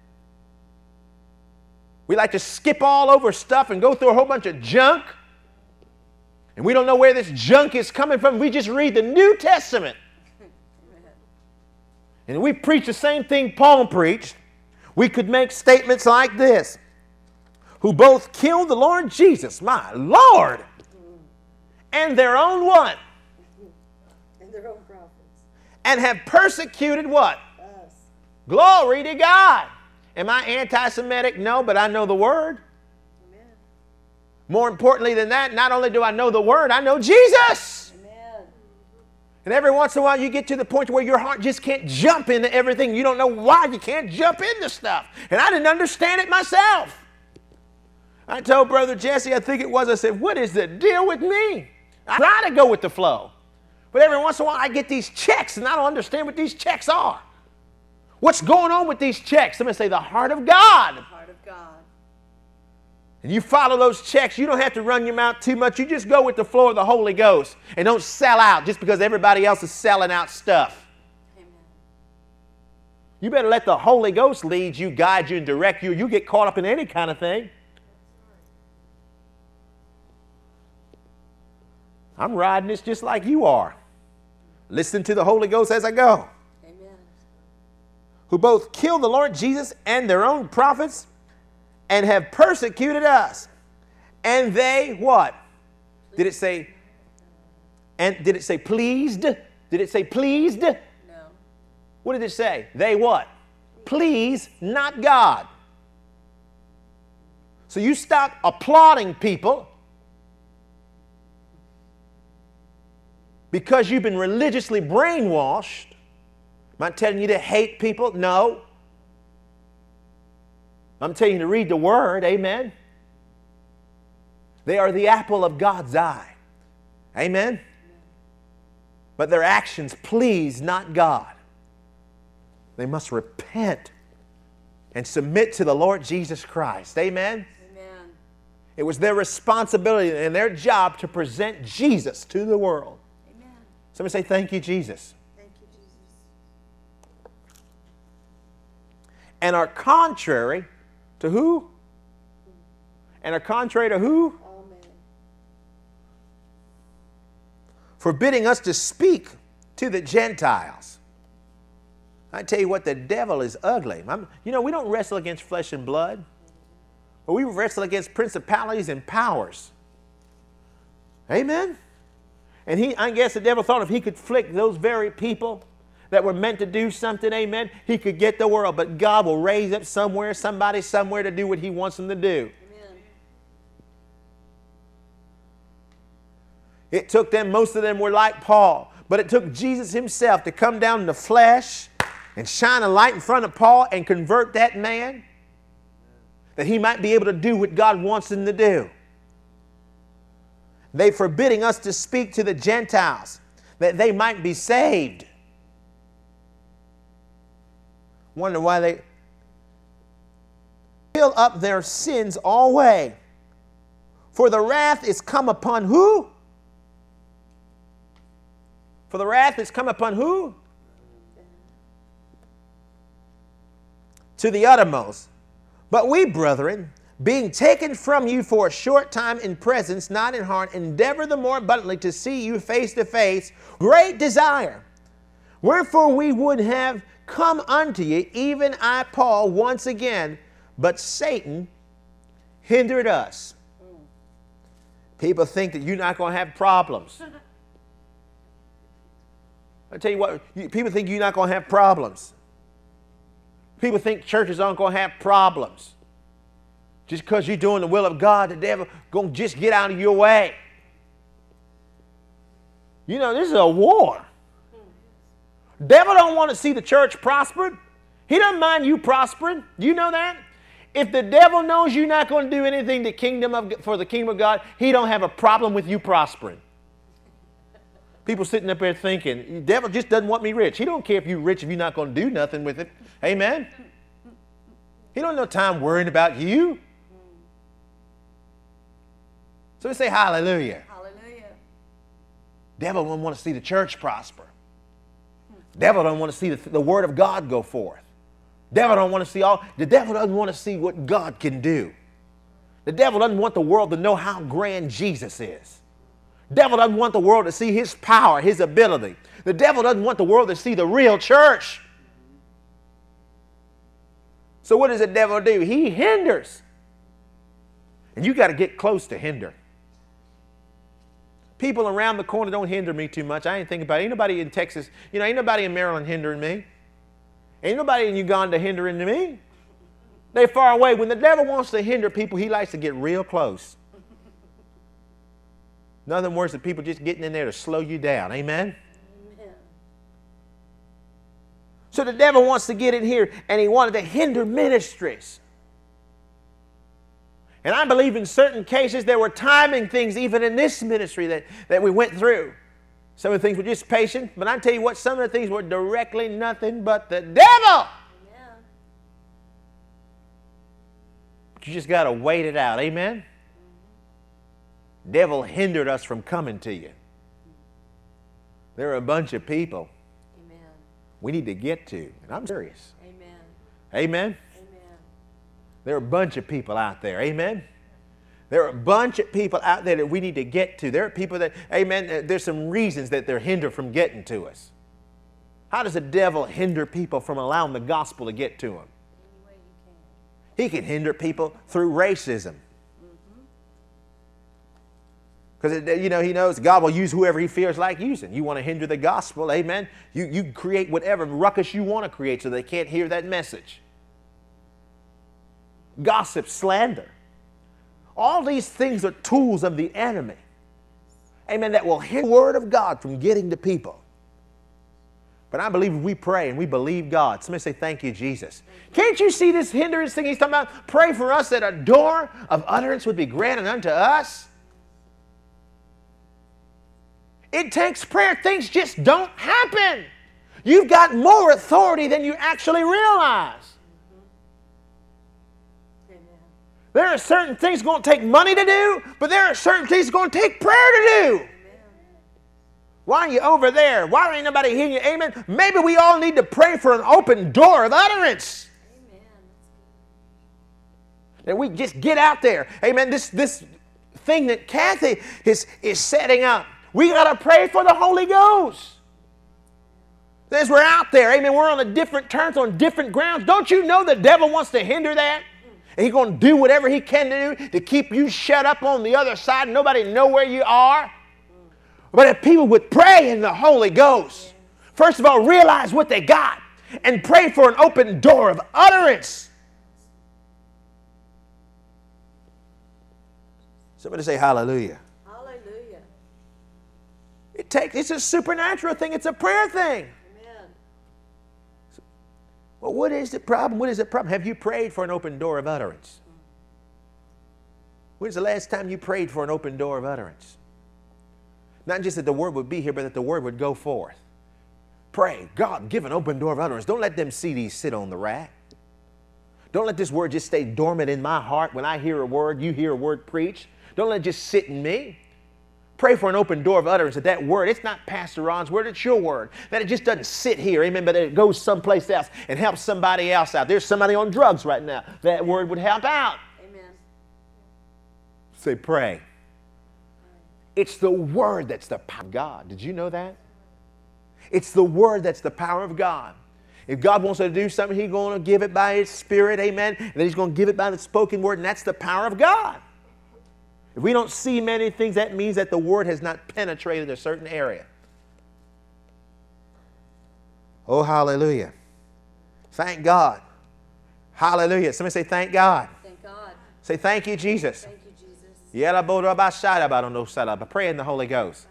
We like to skip all over stuff and go through a whole bunch of junk. And we don't know where this junk is coming from. We just read the New Testament. And if we preach the same thing Paul preached, we could make statements like this. Who both killed the Lord Jesus, my Lord, and their own what? And their own prophets. And have persecuted what? Us. Glory to God. Am I anti-Semitic? No, but I know the Word. Amen. More importantly than that, not only do I know the Word, I know Jesus. Amen. And every once in a while you get to the point where your heart just can't jump into everything. You don't know why you can't jump into stuff. And I didn't understand it myself. I told Brother Jesse, I think it was, I said, what is the deal with me? I try to go with the flow. But every once in a while I get these checks and I don't understand what these checks are. What's going on with these checks? I'm going to say the heart of God. The heart of God. And you follow those checks. You don't have to run your mouth too much. You just go with the flow of the Holy Ghost and don't sell out just because everybody else is selling out stuff. Amen. You better let the Holy Ghost lead you, guide you, and direct you. You get caught up in any kind of thing. I'm riding this just like you are. Listen to the Holy Ghost as I go. Amen. Who both killed the Lord Jesus and their own prophets and have persecuted us. And they what? Did it say, and did it say pleased? Did it say pleased? No. What did it say? They what? Please not God. So you stop applauding people because you've been religiously brainwashed. Am I telling you to hate people? No. I'm telling you to read the Word. Amen. They are the apple of God's eye. Amen. Amen. But their actions please not God. They must repent and submit to the Lord Jesus Christ. Amen. Amen. It was their responsibility and their job to present Jesus to the world. Somebody say, thank you, Jesus. Thank you, Jesus. And are contrary to who? And are contrary to who? All men. Forbidding us to speak to the Gentiles. I tell you what, the devil is ugly. I'm, you know, we don't wrestle against flesh and blood, but we wrestle against principalities and powers. Amen? And he, I guess the devil thought if he could flick those very people that were meant to do something, amen, he could get the world. But God will raise up somewhere, somebody somewhere to do what he wants them to do. Amen. It took them, most of them were like Paul, but it took Jesus himself to come down in the flesh and shine a light in front of Paul and convert that man that he might be able to do what God wants him to do. They forbidding us to speak to the Gentiles, that they might be saved. Wonder why they fill up their sins always. For the wrath is come upon who? For the wrath is come upon who? To the uttermost. But we, brethren, being taken from you for a short time in presence, not in heart, endeavor the more abundantly to see you face to face, great desire. Wherefore we would have come unto you, even I, Paul, once again, but Satan hindered us. People think that you're not going to have problems. I tell you what, you, people think you're not going to have problems. People think churches aren't going to have problems. Just because you're doing the will of God, the devil going to just get out of your way. You know, this is a war. Devil don't want to see the church prospered. He doesn't mind you prospering. Do you know that? If the devil knows you're not going to do anything to kingdom of, for the kingdom of God, he don't have a problem with you prospering. People sitting up there thinking, the devil just doesn't want me rich. He don't care if you're rich if you're not going to do nothing with it. Amen? He don't have no time worrying about you. So we say hallelujah. Hallelujah. Devil don't want to see the church prosper. Devil don't want to see the, the word of God go forth. Devil don't want to see all. The devil doesn't want to see what God can do. The devil doesn't want the world to know how grand Jesus is. The devil doesn't want the world to see his power, his ability. The devil doesn't want the world to see the real church. So what does the devil do? He hinders. And you got to get close to hinder. People around the corner don't hinder me too much. I ain't thinking about it. Ain't nobody in Texas, you know, ain't nobody in Maryland hindering me. Ain't nobody in Uganda hindering me. They're far away. When the devil wants to hinder people, he likes to get real close. Nothing worse than people just getting in there to slow you down. Amen? Amen. So the devil wants to get in here, and he wanted to hinder ministries. And I believe in certain cases there were timing things even in this ministry that, that we went through. Some of the things were just patient, but I tell you what, some of the things were directly nothing but the devil. Amen. But you just got to wait it out. Amen? Mm-hmm. Devil hindered us from coming to you. There are a bunch of people Amen. we need to get to, and I'm serious. Amen. Amen? Amen. There are a bunch of people out there. Amen? There are a bunch of people out there that we need to get to. There are people that, amen, there's some reasons that they're hindered from getting to us. How does the devil hinder people from allowing the gospel to get to them? Any way you can. He can hinder people through racism. Because, mm-hmm. you know, he knows God will use whoever he feels like using. You want to hinder the gospel, amen? You, you create whatever ruckus you want to create so they can't hear that message. Gossip, slander. All these things are tools of the enemy. Amen. That will hinder the word of God from getting to people. But I believe if we pray and we believe God. Somebody say, thank you, Jesus. Can't you see this hindrance thing he's talking about? Pray for us that a door of utterance would be granted unto us. It takes prayer. Things just don't happen. You've got more authority than you actually realize. There are certain things going to take money to do, but there are certain things going to take prayer to do. Amen. Why are you over there? Why ain't nobody hearing you? Amen. Maybe we all need to pray for an open door of utterance. Amen. That we just get out there. Amen. This, this thing that Kathy is, is setting up, we got to pray for the Holy Ghost. As we're out there, amen, we're on a different terms, on different grounds. Don't you know the devil wants to hinder that? And he's going to do whatever he can to do to keep you shut up on the other side and nobody know where you are. But if people would pray in the Holy Ghost, first of all, realize what they got and pray for an open door of utterance. Somebody say hallelujah. Hallelujah. It takes, it's a supernatural thing. It's a prayer thing. Well, what is the problem? What is the problem? Have you prayed for an open door of utterance? When's the last time you prayed for an open door of utterance? Not just that the word would be here, but that the word would go forth. Pray, God, give an open door of utterance. Don't let them C Ds sit on the rack. Don't let this word just stay dormant in my heart. When I hear a word, you hear a word preached. Don't let it just sit in me. Pray for an open door of utterance, that that word, it's not Pastor Ron's word, it's your word. That it just doesn't sit here, amen, but that it goes someplace else and helps somebody else out. There's somebody on drugs right now. That word would help out. Amen. Say, pray. It's the word that's the power of God. Did you know that? It's the word that's the power of God. If God wants to do something, he's going to give it by his Spirit, amen, and then he's going to give it by the spoken word, and that's the power of God. If we don't see many things, that means that the word has not penetrated a certain area. Oh, hallelujah. Thank God. Hallelujah. Somebody say, thank God. Thank God. Say, thank you, Jesus. Thank you, Jesus. Pray in the Holy Ghost.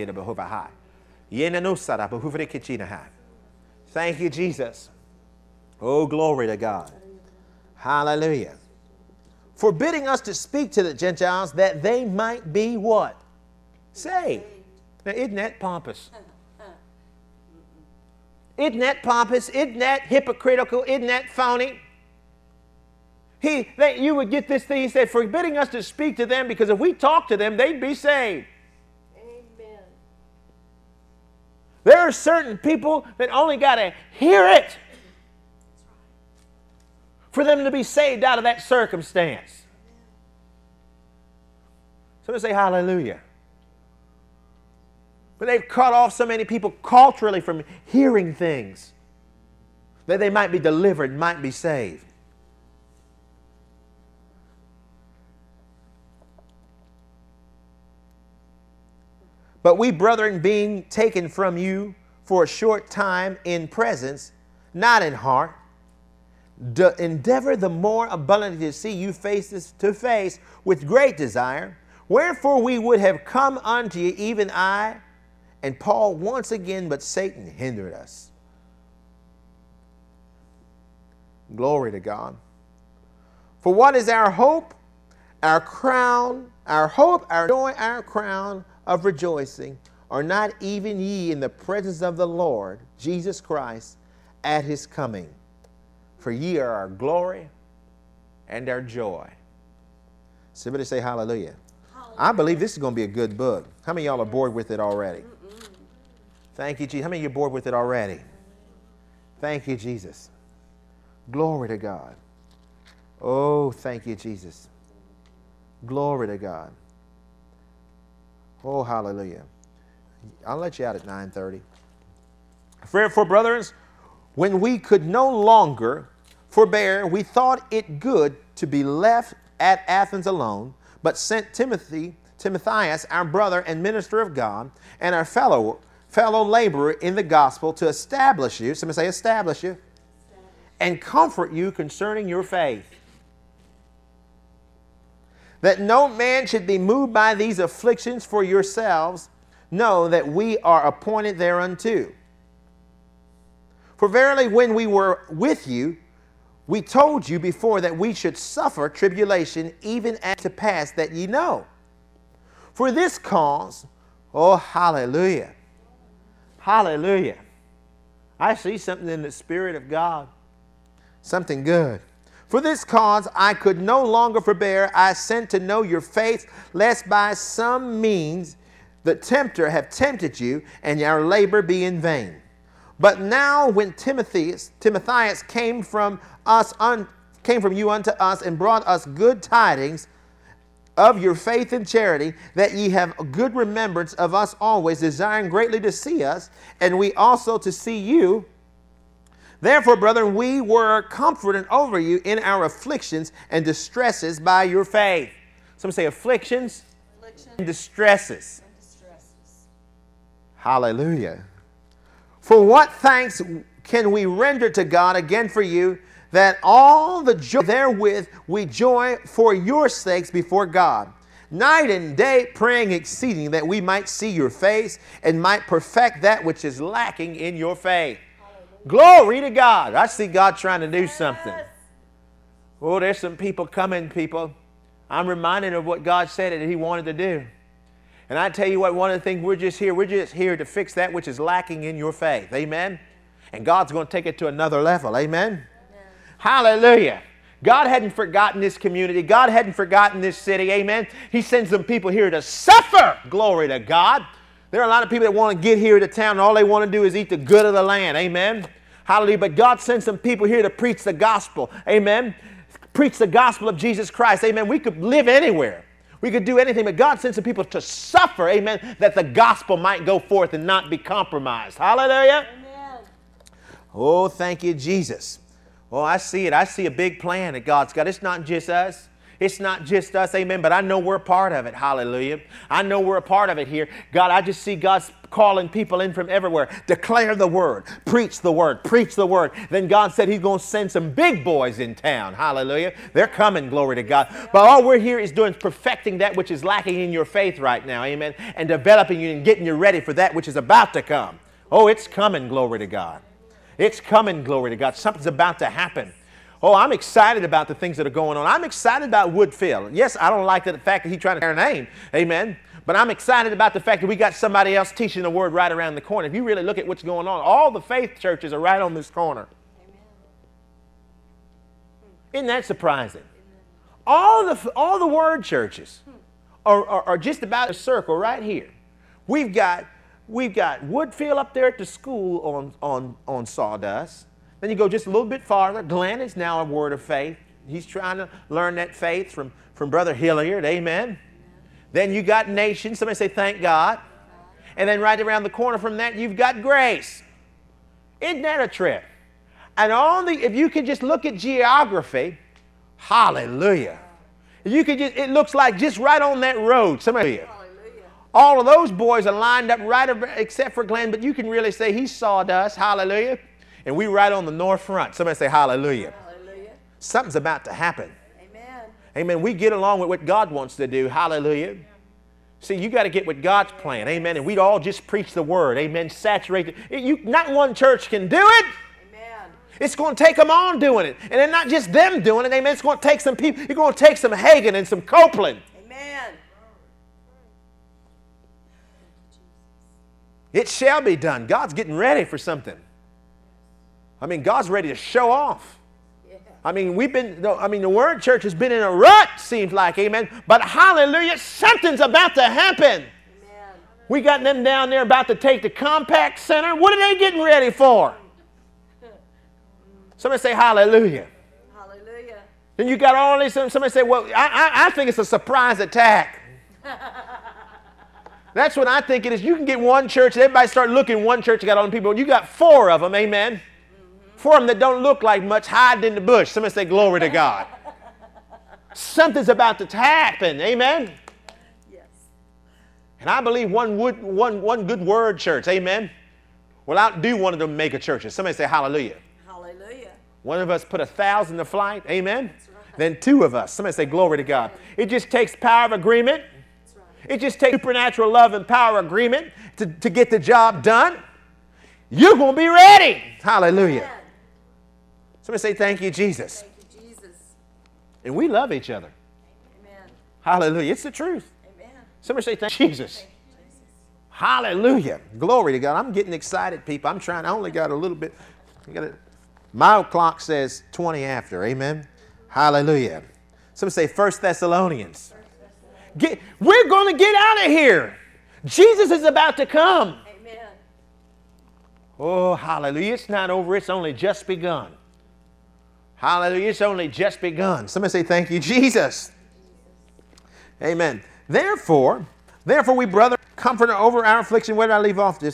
Thank you, Jesus. Oh, glory to God. Hallelujah. Forbidding us to speak to the Gentiles that they might be what? Saved. Now, isn't that pompous? Isn't that pompous? Isn't that hypocritical? Isn't that phony? He, they, you would get this thing, he said, forbidding us to speak to them because if we talk to them, they'd be saved. Amen. There are certain people that only got to hear it for them to be saved out of that circumstance. Somebody say hallelujah. But they've cut off so many people culturally from hearing things that they might be delivered, might be saved. But we, brethren, being taken from you for a short time in presence, not in heart, do endeavor the more abundantly to see you face to face with great desire. Wherefore we would have come unto you, even I and Paul once again, but Satan hindered us. Glory to God. For what is our hope, our crown, our hope, our joy, our crown of rejoicing? Are not even ye in the presence of the Lord Jesus Christ at his coming? For ye are our glory and our joy. Somebody say hallelujah. Hallelujah. I believe this is going to be a good book. How many of y'all are bored with it already? Mm-mm. Thank you, Jesus. How many of you are bored with it already? Thank you, Jesus. Glory to God. Oh, thank you, Jesus. Glory to God. Oh, hallelujah. I'll let you out at nine thirty. For brothers, when we could no longer forbear, we thought it good to be left at Athens alone, but sent Timothy, Timotheus, our brother and minister of God, and our fellow fellow laborer in the gospel, to establish you, somebody say establish you, and comfort you concerning your faith. That no man should be moved by these afflictions, for yourselves know that we are appointed thereunto. For verily, when we were with you, we told you before that we should suffer tribulation, even as to pass, that ye know. For this cause, oh, hallelujah, hallelujah. I see something in the Spirit of God, something good. For this cause I could no longer forbear. I sent to know your faith, lest by some means the tempter have tempted you, and your labor be in vain. But now when Timotheus, Timotheus came from us, un, came from you unto us, and brought us good tidings of your faith and charity, that ye have a good remembrance of us always, desiring greatly to see us, and we also to see you. Therefore, brethren, we were comforted over you in our afflictions and distresses by your faith. Some say afflictions Affliction. and distresses. And distresses. Hallelujah. For what thanks can we render to God again for you, that all the joy therewith we joy for your sakes before God, night and day praying exceeding, that we might see your face and might perfect that which is lacking in your faith. Hallelujah. Glory to God. I see God trying to do something. Oh, there's some people coming, people. I'm reminded of what God said that he wanted to do. And I tell you what, one of the things we're just here, we're just here to fix that which is lacking in your faith. Amen? And God's going to take it to another level. Amen? Hallelujah. God hadn't forgotten this community. God hadn't forgotten this city. Amen. He sends some people here to suffer. Glory to God. There are a lot of people that want to get here to town and all they want to do is eat the good of the land. Amen. Hallelujah. But God sends some people here to preach the gospel. Amen. Preach the gospel of Jesus Christ. Amen. We could live anywhere. We could do anything, but God sends some people to suffer. Amen. That the gospel might go forth and not be compromised. Hallelujah. Amen. Oh, thank you, Jesus. Oh, I see it. I see a big plan that God's got. It's not just us. It's not just us, amen, but I know we're a part of it. Hallelujah. I know we're a part of it here. God, I just see God's calling people in from everywhere. Declare the word. Preach the word. Preach the word. Then God said he's going to send some big boys in town. Hallelujah. They're coming, glory to God. But all we're here is doing is perfecting that which is lacking in your faith right now, amen, and developing you and getting you ready for that which is about to come. Oh, it's coming, glory to God. It's coming, glory to God. Something's about to happen. Oh, I'm excited about the things that are going on. I'm excited about Woodfield. Yes, I don't like the fact that he's trying to carry a name. Amen. But I'm excited about the fact that we got somebody else teaching the word right around the corner. If you really look at what's going on, all the faith churches are right on this corner. Isn't that surprising? All the, all the word churches are, are, are just about a circle right here. We've got, we've got Woodfield up there at the school on, on, on Sawdust. Then you go just a little bit farther. Glenn is now a word of faith. He's trying to learn that faith from, from Brother Hilliard. Amen. Then you got Nation. Somebody say, thank God. And then right around the corner from that, you've got Grace. Isn't that a trip? And all the, if you could just look at geography, hallelujah. If you could just, it looks like just right on that road. Somebody, hallelujah. All of those boys are lined up right except for Glenn, but you can really say he's Sawdust. Hallelujah. And we right on the north front. Somebody say hallelujah. Hallelujah. Something's about to happen. Amen. Amen. We get along with what God wants to do. Hallelujah. See, you got to get with God's plan. Amen. And we'd all just preach the word. Amen. Saturate it. You, not one church can do it. Amen. It's going to take them on doing it. And then not just them doing it. Amen. It's going to take some people. It's going to take some Hagen and some Copeland. Amen. It shall be done. God's getting ready for something. I mean, God's ready to show off. Yeah. I mean, we've been, I mean, the Word Church has been in a rut, seems like, amen. But hallelujah, something's about to happen. Amen. We got them down there about to take the Compact Center. What are they getting ready for? Somebody say hallelujah. Hallelujah. Then you got all these, somebody say, well, I, I, I think it's a surprise attack. That's what I think it is. You can get one church, everybody start looking, one church got all the people. You got four of them, amen. For them that don't look like much, hide in the bush. Somebody say, glory to God. Something's about to happen. Amen? Yes. And I believe one, wood, one, one good word church, amen, will outdo one of them mega churches. Somebody say, hallelujah. Hallelujah. One of us put a thousand to flight. Amen? That's right. Then two of us. Somebody say, glory to God. It just takes power of agreement. That's right. It just takes supernatural love and power agreement to, to get the job done. You're going to be ready. Hallelujah. Amen. Somebody say, thank you, Jesus. Thank you, Jesus. And we love each other. Amen. Hallelujah. It's the truth. Amen. Somebody say, thank you, Jesus. Thank you, Jesus. Hallelujah. Glory to God. I'm getting excited, people. I'm trying. I only got a little bit. I got a, my clock says twenty after. Amen. Hallelujah. Somebody say, First Thessalonians. First Thessalonians. Get, we're going to get out of here. Jesus is about to come. Amen. Oh, hallelujah. It's not over. It's only just begun. Hallelujah. It's only just begun. Somebody say, thank you, Jesus. Amen. Therefore, therefore we, brother, comfort over our affliction. Where did I leave off this?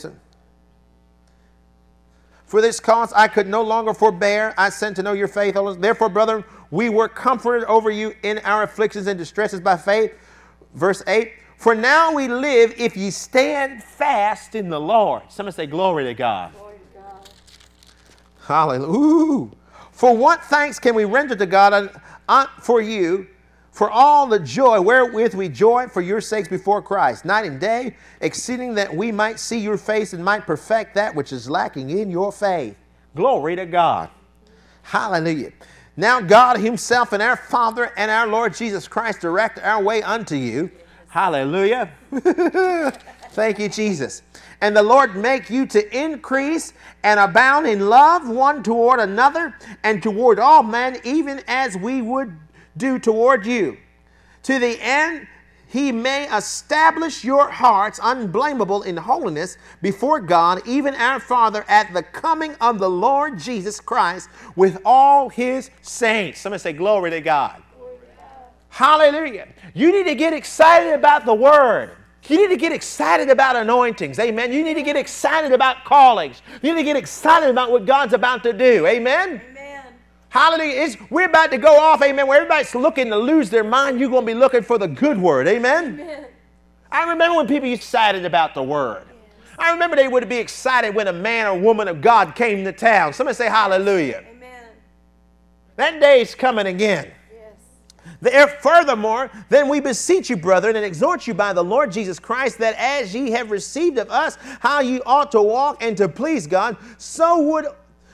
For this cause I could no longer forbear. I sent to know your faith. Therefore, brethren, we were comforted over you in our afflictions and distresses by faith. Verse eight. For now we live if ye stand fast in the Lord. Somebody say, glory to God. Glory to God. Hallelujah. Ooh. For what thanks can we render to God uh, for you, for all the joy wherewith we joy for your sakes before Christ, night and day, exceeding that we might see your face and might perfect that which is lacking in your faith. Glory to God. Hallelujah. Now God himself and our Father and our Lord Jesus Christ direct our way unto you. Hallelujah. Thank you, Jesus. And the Lord make you to increase and abound in love one toward another and toward all men, even as we would do toward you. To the end he may establish your hearts unblameable in holiness before God, even our Father, at the coming of the Lord Jesus Christ with all his saints. Somebody say, glory to God. Glory to God. Hallelujah. You need to get excited about the word. You need to get excited about anointings. Amen. You need to get excited about callings. You need to get excited about what God's about to do. Amen. Amen. Hallelujah. It's, we're about to go off, amen, where everybody's looking to lose their mind. You're going to be looking for the good word. Amen. Amen. I remember when people excited about the word. Yes. I remember they would be excited when a man or woman of God came to town. Somebody say hallelujah. Amen. That day's coming again. There, furthermore, then we beseech you, brethren, and exhort you by the Lord Jesus Christ, that as ye have received of us how ye ought to walk and to please God, so would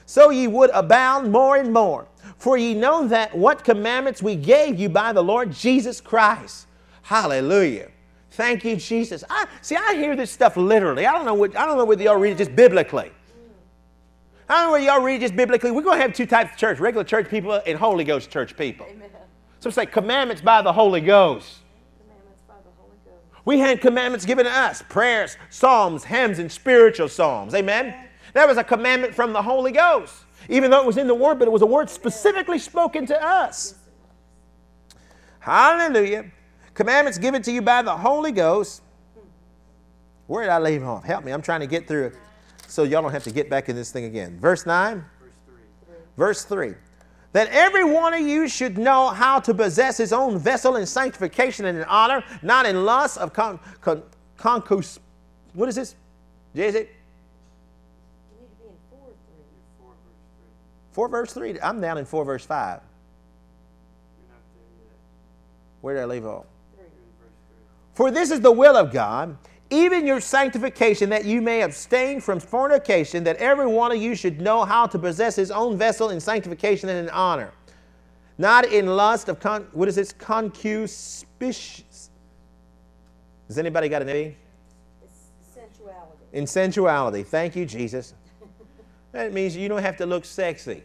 so ye would abound more and more. For ye know that what commandments we gave you by the Lord Jesus Christ. Hallelujah. Thank you, Jesus. I, see, I hear this stuff literally. I don't know what, I don't know whether y'all read it just biblically. I don't know whether y'all read it just biblically. We're going to have two types of church, regular church people and Holy Ghost church people. Amen. So it's like commandments by the Holy Ghost. Commandments by the Holy Ghost. We had commandments given to us, prayers, psalms, hymns, and spiritual psalms. Amen? That was a commandment from the Holy Ghost. Even though it was in the Word, but it was a word specifically spoken to us. Hallelujah. Commandments given to you by the Holy Ghost. Where did I leave off? Help me. I'm trying to get through it so y'all don't have to get back in this thing again. Verse nine. Verse three. Verse three. That every one of you should know how to possess his own vessel in sanctification and in honor, not in lust of con, con, concus. What is this? Jay-Z? You need to be in four three. Four verse three. four verse three. I'm down in four verse five. You're not there yet. Where did I leave off? You're in verse three. For this is the will of God, even your sanctification, that you may abstain from fornication, that every one of you should know how to possess his own vessel in sanctification and in honor, not in lust of, con- what is this, concupiscence. Has anybody got an A? It's sensuality. In sensuality. Thank you, Jesus. That means you don't have to look sexy.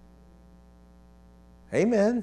Amen.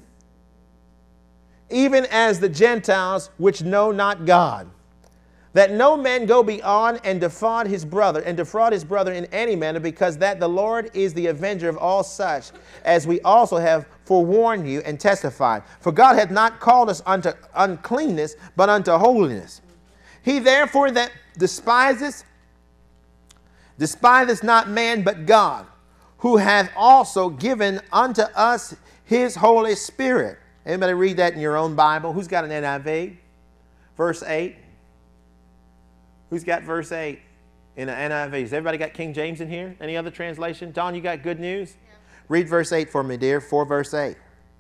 Even as the Gentiles which know not God, that no man go beyond and defraud his brother, and defraud his brother in any manner, because that the Lord is the avenger of all such, as we also have forewarned you and testified. For God hath not called us unto uncleanness, but unto holiness. He therefore that despiseth, despiseth not man, but God, who hath also given unto us his Holy Spirit. Anybody read that in your own Bible? Who's got an N I V? Verse eight. Who's got verse eight in the N I V? Has everybody got King James in here? Any other translation? Don, you got good news? Yeah. Read verse eight for me, dear. four verse eight.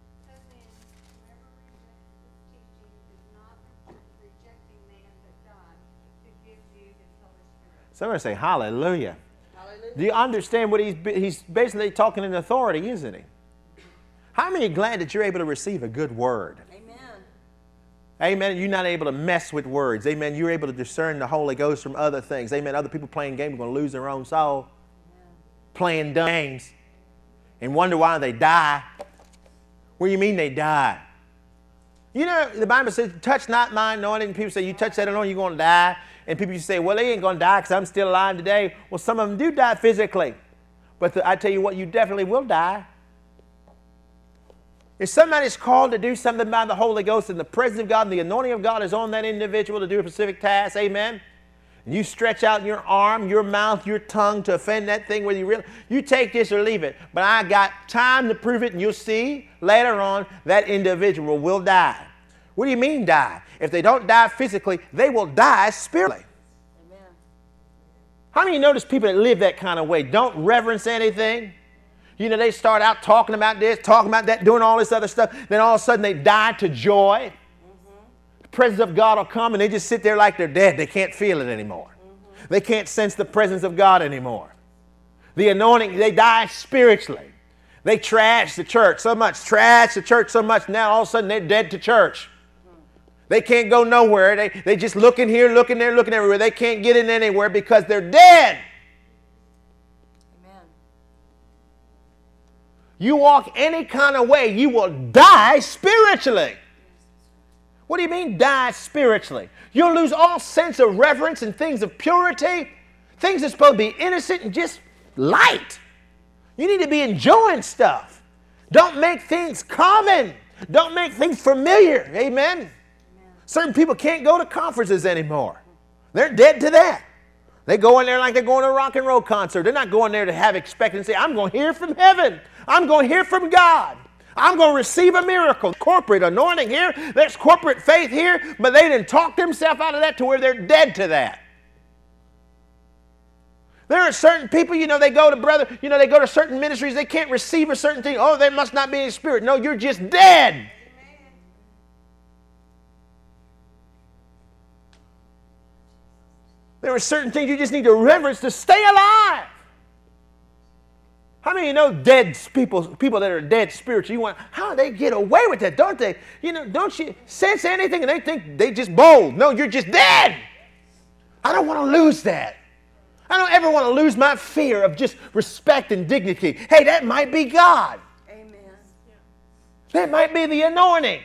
Somebody say hallelujah. Hallelujah. Do you understand what he's, he's basically talking in authority, isn't he? How many are glad that you're able to receive a good word? Amen. Amen. You're not able to mess with words. Amen. You're able to discern the Holy Ghost from other things. Amen. Other people playing games are going to lose their own soul. Amen. Playing dumb games and wonder why they die. What do you mean they die? You know, the Bible says, touch not my anointing. And people say, you touch that anointing, you're going to die. And people say, well, they ain't going to die because I'm still alive today. Well, some of them do die physically. But the, I tell you what, you definitely will die. If somebody's called to do something by the Holy Ghost and the presence of God and the anointing of God is on that individual to do a specific task, amen, and you stretch out your arm, your mouth, your tongue to offend that thing, whether you really, you take this or leave it. But I got time to prove it, and you'll see later on that individual will die. What do you mean die? If they don't die physically, they will die spiritually. Amen. How many of you notice people that live that kind of way don't reverence anything? You know, they start out talking about this, talking about that, doing all this other stuff. Then all of a sudden they die to joy. Mm-hmm. The presence of God will come and they just sit there like they're dead. They can't feel it anymore. Mm-hmm. They can't sense the presence of God anymore. The anointing, they die spiritually. They trash the church so much, trash the church so much, now all of a sudden they're dead to church. Mm-hmm. They can't go nowhere. They, they just looking here, looking there, looking everywhere. They can't get in anywhere because they're dead. You walk any kind of way, you will die spiritually. What do you mean die spiritually? You'll lose all sense of reverence and things of purity, things that's supposed to be innocent and just light. You need to be enjoying stuff. Don't make things common. Don't make things familiar. Amen? Amen. Certain people can't go to conferences anymore. They're dead to that. They go in there like they're going to a rock and roll concert. They're not going there to have expectancy. I'm going to hear from heaven. I'm going to hear from God. I'm going to receive a miracle. Corporate anointing here. There's corporate faith here. But they didn't talk themselves out of that to where they're dead to that. There are certain people, you know, they go to brother, you know, they go to certain ministries. They can't receive a certain thing. Oh, there must not be any spirit. No, you're just dead. There are certain things you just need to reverence to stay alive. How many of you know dead people, people that are dead spiritually? You want, how do they get away with that? Don't they? You know, don't you sense anything and they think they just bold? No, you're just dead. I don't want to lose that. I don't ever want to lose my fear of just respect and dignity. Hey, that might be God. Amen. That might be the anointing.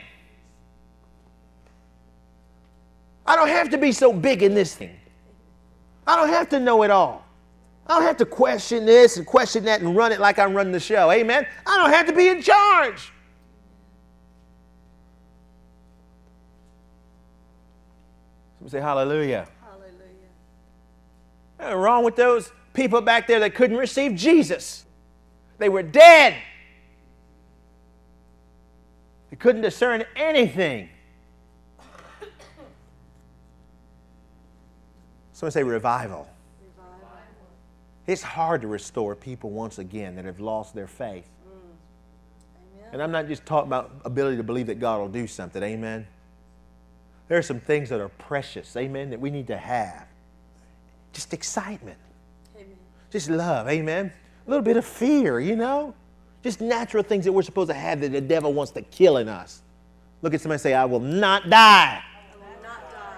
I don't have to be so big in this thing. I don't have to know it all. I don't have to question this and question that and run it like I'm running the show. Amen? I don't have to be in charge. Somebody say hallelujah. Hallelujah. Nothing wrong with those people back there that couldn't receive Jesus. They were dead. They couldn't discern anything. Somebody say revival. Revival. It's hard to restore people once again that have lost their faith. Mm. Amen. And I'm not just talking about ability to believe that God will do something. Amen. There are some things that are precious. Amen. That we need to have. Just excitement. Amen. Just love. Amen. A little bit of fear, you know. Just natural things that we're supposed to have that the devil wants to kill in us. Look at somebody and say, I will not die. I will not die.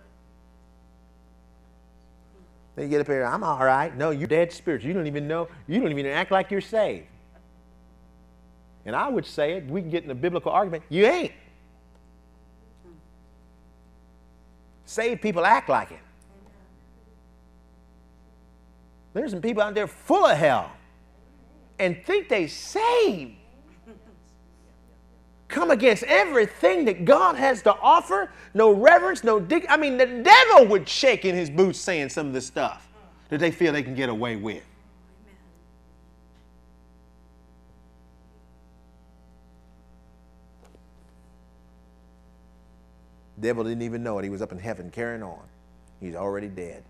Then you get up here, I'm all right. No, you're dead spirits. You don't even know. You don't even act like you're saved. And I would say it. We can get in a biblical argument. You ain't. Saved people act like it. There's some people out there full of hell and think they saved. Come against everything that God has to offer. No reverence, no dig. I mean, the devil would shake in his boots saying some of the stuff that they feel they can get away with. The devil didn't even know it. He was up in heaven carrying on. He's already dead.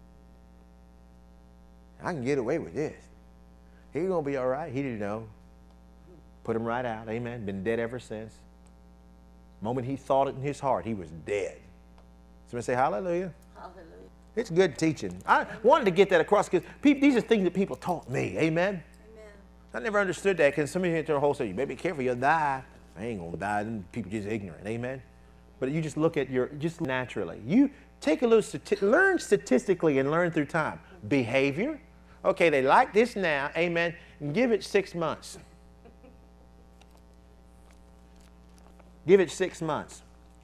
I can get away with this. He's going to be all right. He didn't know. Put him right out. Amen. Been dead ever since. The moment he thought it in his heart, he was dead. Somebody say hallelujah. Hallelujah. It's good teaching. I wanted to get that across because these are things that people taught me. Amen. Amen. I never understood that because somebody hit their whole say, you better be careful, you'll die. I ain't going to die. Them people just ignorant. Amen. But you just look at your, just naturally. You take a little, stati- learn statistically and learn through time. Behavior. Okay, they like this now. Amen. And give it six months. Give it six months.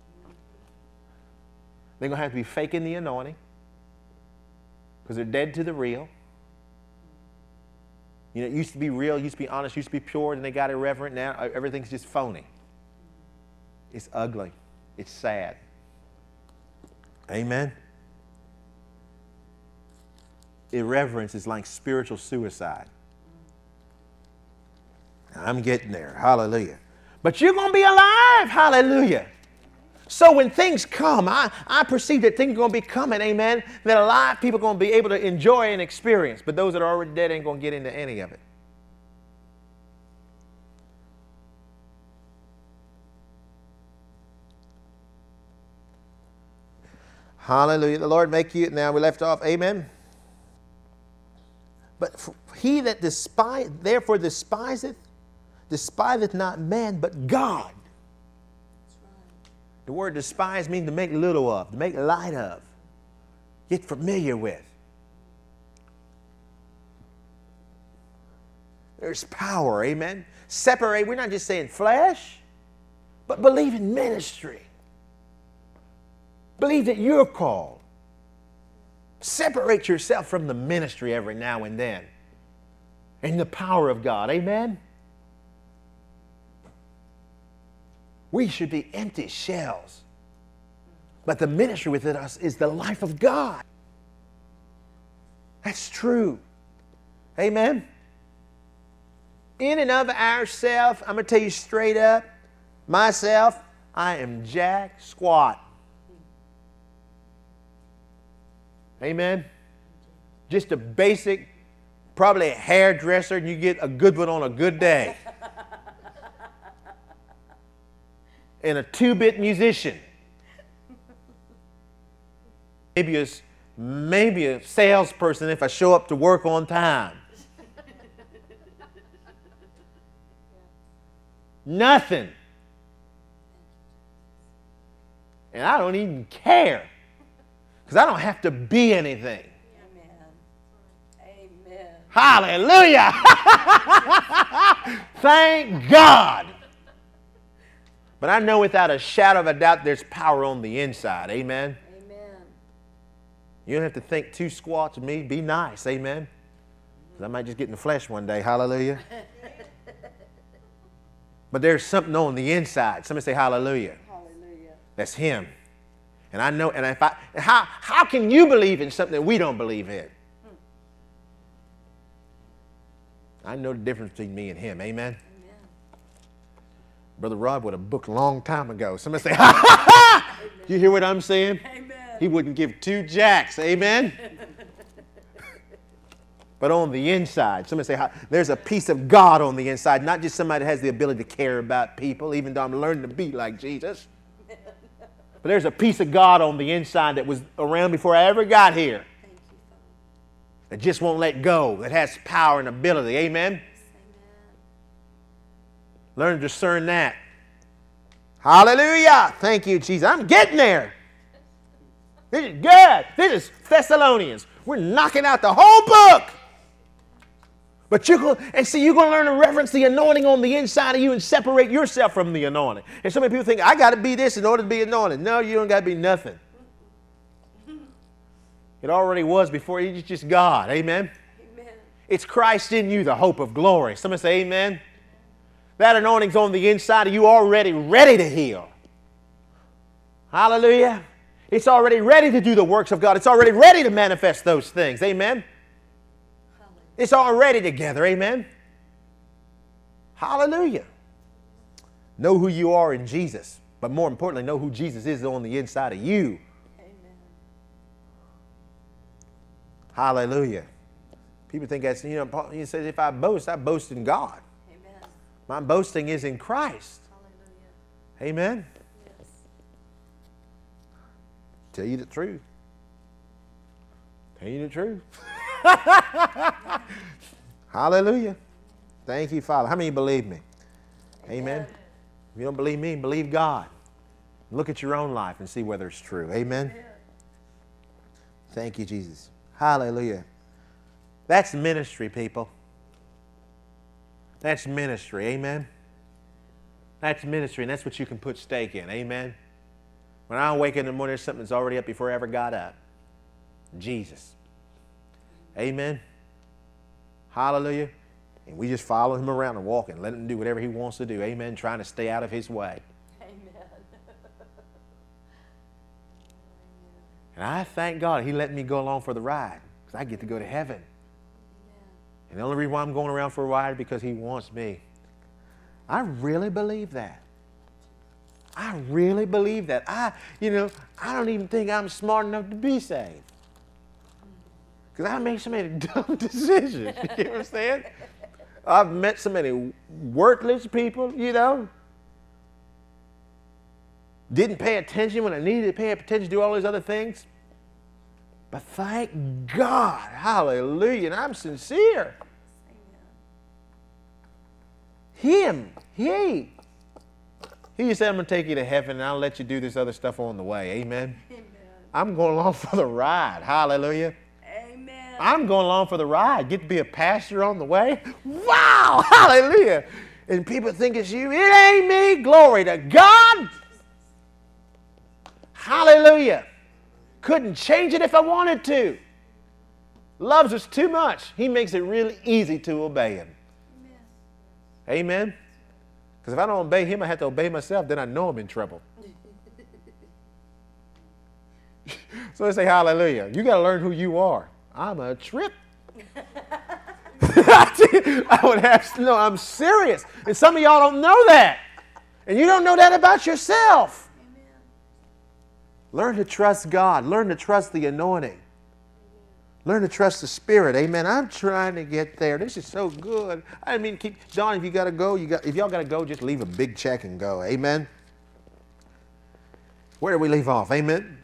They're going to have to be faking the anointing because they're dead to the real. You know, it used to be real, used to be honest, used to be pure, and they got irreverent. Now everything's just phony. It's ugly. It's sad. Amen. Irreverence is like spiritual suicide. I'm getting there. Hallelujah. But you're going to be alive. Hallelujah. So when things come, I, I perceive that things are going to be coming, amen, that alive people are going to be able to enjoy and experience. But those that are already dead ain't going to get into any of it. Hallelujah. The Lord make you, now we left off, amen. But he that despise, therefore despiseth, despiseth not man, but God. That's right. The word despise means to make little of, to make light of, get familiar with. There's power, amen. Separate, we're not just saying flesh, but believe in ministry. Believe that you're called. Separate yourself from the ministry every now and then. And the power of God. Amen? We should be empty shells. But the ministry within us is the life of God. That's true. Amen? In and of ourselves, I'm going to tell you straight up, myself, I am jack squat. Amen? Just a basic, probably a hairdresser, and you get a good one on a good day. And a two-bit musician. Maybe a, maybe a salesperson if I show up to work on time. Nothing. And I don't even care. Because I don't have to be anything. Amen. Amen. Hallelujah. Thank God. But I know without a shadow of a doubt there's power on the inside. Amen. Amen. You don't have to think two squats of me. Be nice. Amen. Because I might just get in the flesh one day. Hallelujah. But there's something on the inside. Somebody say hallelujah. Hallelujah. That's Him. And I know, and if I, how, how can you believe in something that we don't believe in? I know the difference between me and Him. Amen. Amen. Brother Rod would have booked a long time ago. Somebody say, ha ha ha! You hear what I'm saying? Amen. He wouldn't give two jacks. Amen. But on the inside, somebody say, there's a piece of God on the inside, not just somebody that has the ability to care about people, even though I'm learning to be like Jesus. But there's a piece of God on the inside that was around before I ever got here. Thank you, Father. That just won't let go, that has power and ability. Amen? Amen. Learn to discern that. Hallelujah. Thank you, Jesus. I'm getting there. This is good. This is Thessalonians. We're knocking out the whole book. But you're going, and see, you're going to learn to reverence the anointing on the inside of you and separate yourself from the anointing. And so many people think, I got to be this in order to be anointed. No, you don't got to be nothing. It already was before you. It's just God. Amen? Amen. It's Christ in you, the hope of glory. Somebody say amen. That anointing's on the inside of you already ready to heal. Hallelujah. It's already ready to do the works of God. It's already ready to manifest those things. Amen. It's already together. Amen. Hallelujah. Know who you are in Jesus. But more importantly, know who Jesus is on the inside of you. Amen. Hallelujah. People think that's, you know, Paul, he says, if I boast, I boast in God. Amen. My boasting is in Christ. Hallelujah. Amen. Yes. Tell you the truth. Tell you the truth. Hallelujah. Thank you, Father. How many believe me? Amen. Amen. If you don't believe me, believe God. Look at your own life and see whether it's true. Amen. Amen. Thank you, Jesus. Hallelujah. That's ministry, people. That's ministry. Amen. That's ministry, and that's what you can put stake in. Amen. When I wake in the morning, there's something that's already up before I ever got up. Jesus. Amen. Hallelujah. And we just follow Him around and walk and let Him do whatever He wants to do. Amen. Trying to stay out of His way. Amen. And I thank God He let me go along for the ride because I get to go to heaven. Amen. And the only reason why I'm going around for a ride is because He wants me. I really believe that. I really believe that. I, you know, I don't even think I'm smart enough to be saved. Because I made so many dumb decisions. You know what I'm saying? I've met so many worthless people, you know. Didn't pay attention when I needed to pay attention to do all these other things. But thank God. Hallelujah. And I'm sincere. Him. He. He just said, I'm going to take you to heaven and I'll let you do this other stuff on the way. Amen. Amen. I'm going along for the ride. Hallelujah. Amen. I'm going along for the ride. Get to be a pastor on the way. Wow. Hallelujah. And people think it's you. It ain't me. Glory to God. Hallelujah. Couldn't change it if I wanted to. Loves us too much. He makes it really easy to obey Him. Amen. Amen. Because if I don't obey Him, I have to obey myself. Then I know I'm in trouble. So they say hallelujah. You got to learn who you are. I'm a trip. I would have to know I'm serious. And some of y'all don't know that. And you don't know that about yourself. Amen. Learn to trust God. Learn to trust the anointing. Learn to trust the Spirit. Amen. I'm trying to get there. This is so good. I mean, keep John, if you got to go, you got if y'all got to go, just leave a big check and go. Amen. Where do we leave off? Amen.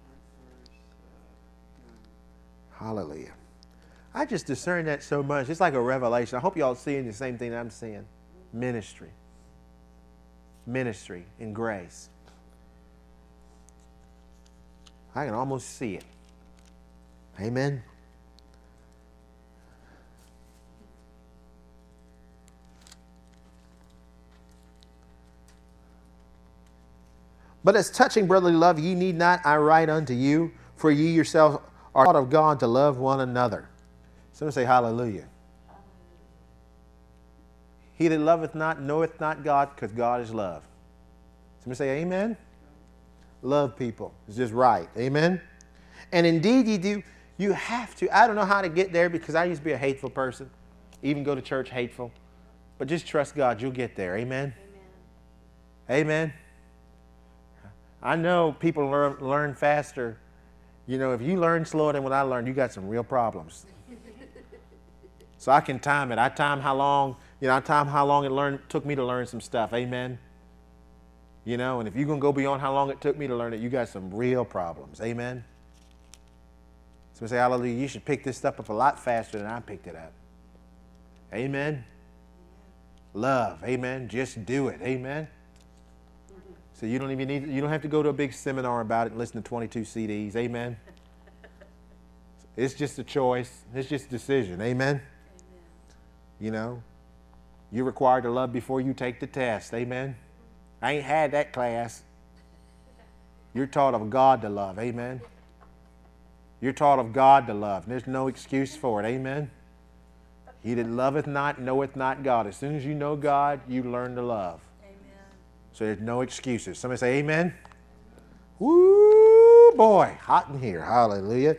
Hallelujah. I just discern that so much. It's like a revelation. I hope y'all seeing the same thing I'm seeing. Ministry. ministry and grace. I can almost see it. Amen. But as touching brotherly love, ye need not I write unto you, for ye yourselves are taught of God to love one another. Someone say hallelujah. He that loveth not knoweth not God, because God is love. Someone say amen. Love people. It's just right. Amen. And indeed ye do. You have to. I don't know how to get there because I used to be a hateful person. Even go to church hateful. But just trust God. You'll get there. Amen. Amen. Amen. I know people learn, learn faster. You know, if you learn slower than what I learned, you got some real problems. So I can time it. I time how long, you know, I time how long it learned, took me to learn some stuff. Amen. You know, and if you're going to go beyond how long it took me to learn it, you got some real problems. Amen. So we say, hallelujah, you should pick this stuff up a lot faster than I picked it up. Amen. Love. Amen. Just do it. Amen. So you don't even need, you don't have to go to a big seminar about it and listen to twenty-two C Ds. Amen. It's just a choice. It's just a decision. Amen. Amen. You know, you're required to love before you take the test. Amen. I ain't had that class. You're taught of God to love. Amen. You're taught of God to love. There's no excuse for it. Amen. He that loveth not knoweth not God. As soon as you know God, you learn to love. So there's no excuses. Somebody say amen. Woo, boy, hot in here. Hallelujah.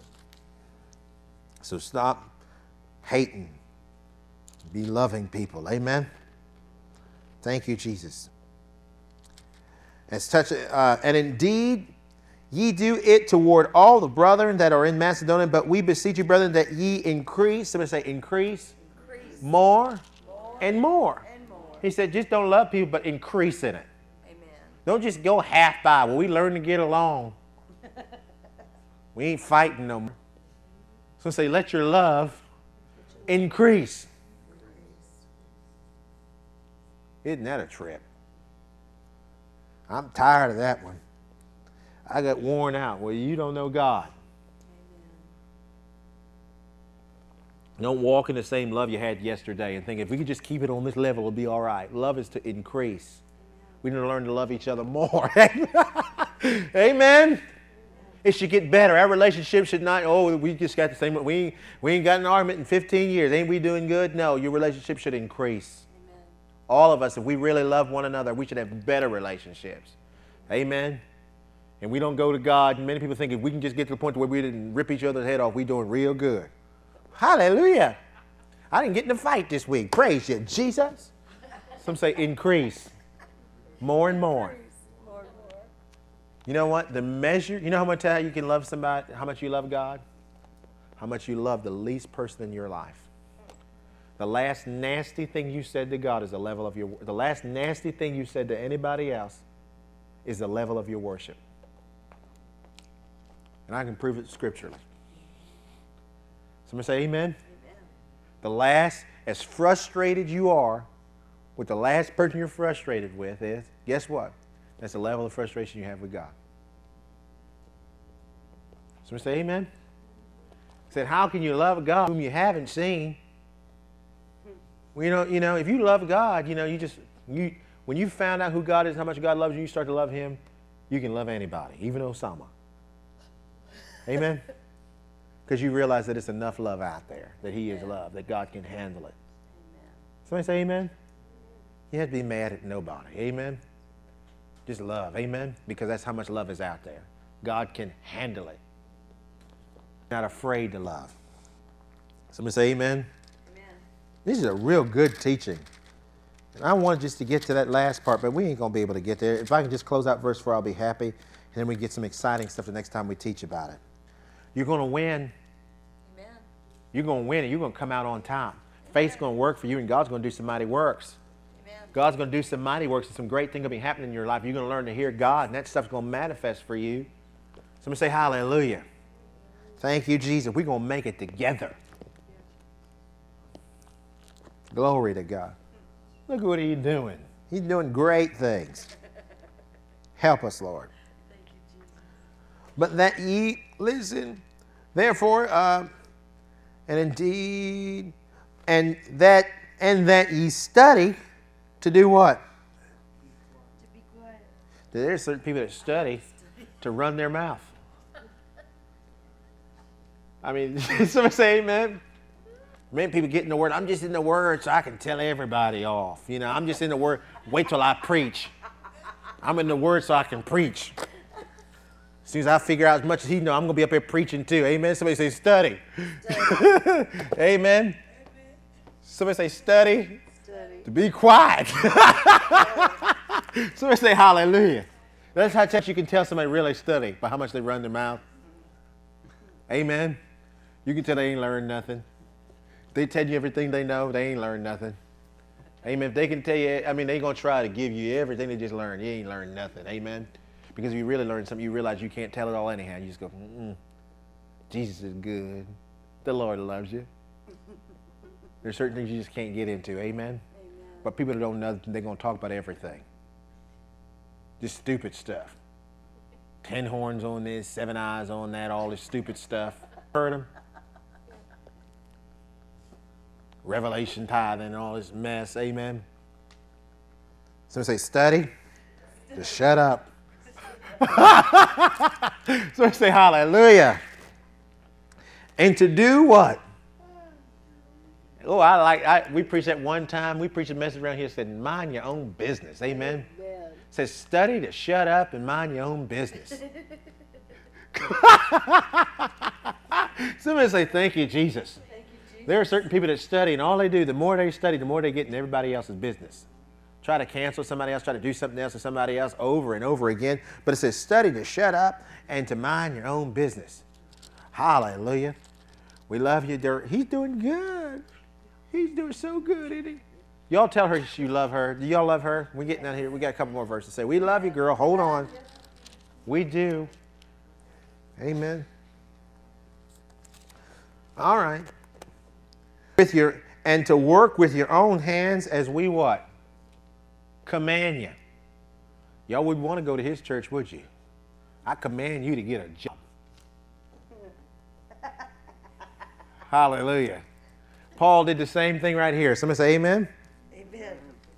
So stop hating. Be loving people. Amen. Thank you, Jesus. As touch, uh, and indeed, ye do it toward all the brethren that are in Macedonia, but we beseech you, brethren, that ye increase. Somebody say increase. Increase. More, more and more. He said, just don't love people, but increase in it. Amen. Don't just go half by. Well, we learn to get along. We ain't fighting no more. So say, let your love increase. Isn't that a trip? I'm tired of that one. I got worn out. Well, you don't know God. Don't walk in the same love you had yesterday and think if we could just keep it on this level, it'll be all right. Love is to increase. We need to learn to love each other more. Amen. It should get better. Our relationship should not, oh, we just got the same, we ain't, we ain't got an argument in fifteen years. Ain't we doing good? No, your relationship should increase. Amen. All of us, if we really love one another, we should have better relationships. Amen. And we don't go to God. And many people think if we can just get to the point where we didn't rip each other's head off, we're doing real good. Hallelujah. I didn't get in a fight this week. Praise you, Jesus. Some say increase. More and more. You know what? The measure, you know how much you can love somebody, how much you love God? How much you love the least person in your life. The last nasty thing you said to God is the level of your, the last nasty thing you said to anybody else is the level of your worship. And I can prove it scripturally. Somebody say amen? Amen. The last, as frustrated you are with the last person you're frustrated with is, guess what? That's the level of frustration you have with God. Somebody say amen? Said, how can you love God whom you haven't seen? Well, you know, you know, if you love God, you know, you just, you, when you found out who God is, how much God loves you, you start to love Him, you can love anybody, even Osama. Amen? Because you realize that it's enough love out there, that He is love, that God can handle it. Amen. Somebody say amen? You have to be mad at nobody. Amen? Just love. Amen? Because that's how much love is out there. God can handle it. Not afraid to love. Somebody say amen? Amen. This is a real good teaching. And I wanted just to get to that last part, but we ain't going to be able to get there. If I can just close out verse four, I'll be happy. And then we get some exciting stuff the next time we teach about it. You're going to win. Amen. You're going to win and you're going to come out on top. Amen. Faith's going to work for you and God's going to do some mighty works. Amen. God's going to do some mighty works and some great things going to be happening in your life. You're going to learn to hear God and that stuff's going to manifest for you. Somebody say hallelujah. Thank you, Jesus. We're going to make it together. Glory to God. Look what He's doing. He's doing great things. Help us, Lord. Thank you, Jesus. But that ye, listen, therefore, uh, and indeed, and that, and that ye study to do what? To be quiet. There's certain people that study to run their mouth. I mean, somebody say amen. Many people get in the word. I'm just in the word so I can tell everybody off. You know, I'm just in the word. Wait till I preach. I'm in the word so I can preach. As soon as I figure out as much as he knows, I'm going to be up here preaching too. Amen. Somebody say study. Study. Amen. Somebody say study. Study. To be quiet. Somebody say hallelujah. That's how you can tell somebody really study by how much they run their mouth. Amen. You can tell they ain't learned nothing. They tell you everything they know, they ain't learned nothing. Amen. If they can tell you, I mean, they're going to try to give you everything they just learned. You ain't learned nothing. Amen. Because if you really learn something, you realize you can't tell it all anyhow. You just go, mm-mm. Jesus is good. The Lord loves you. There's certain things you just can't get into. Amen. Amen. But people that don't know, they're going to talk about everything. Just stupid stuff. Ten horns on this, seven eyes on that, all this stupid stuff. Heard them? Revelation tithing and all this mess. Amen. Somebody say study. Just shut up. Somebody say hallelujah. And to do what? Oh, I like, I, we preached that one time. We preached a message around here that said, mind your own business. Amen. Amen. It says, study to shut up and mind your own business. Somebody say, thank you, Jesus. Thank you, Jesus. There are certain people that study, and all they do, the more they study, the more they get in everybody else's business. Try to cancel somebody else, try to do something else to somebody else over and over again. But it says, study to shut up and to mind your own business. Hallelujah. We love you, Dirk. He's doing good. He's doing so good, isn't he? Y'all tell her you love her. Do y'all love her? We're getting down here. We got a couple more verses to say. We love you, girl. Hold on. We do. Amen. All right. With your and to work with your own hands as we what? Command you. Y'all wouldn't want to go to his church, would you? I command you to get a job. Hallelujah. Paul did the same thing right here. Somebody say amen. Amen.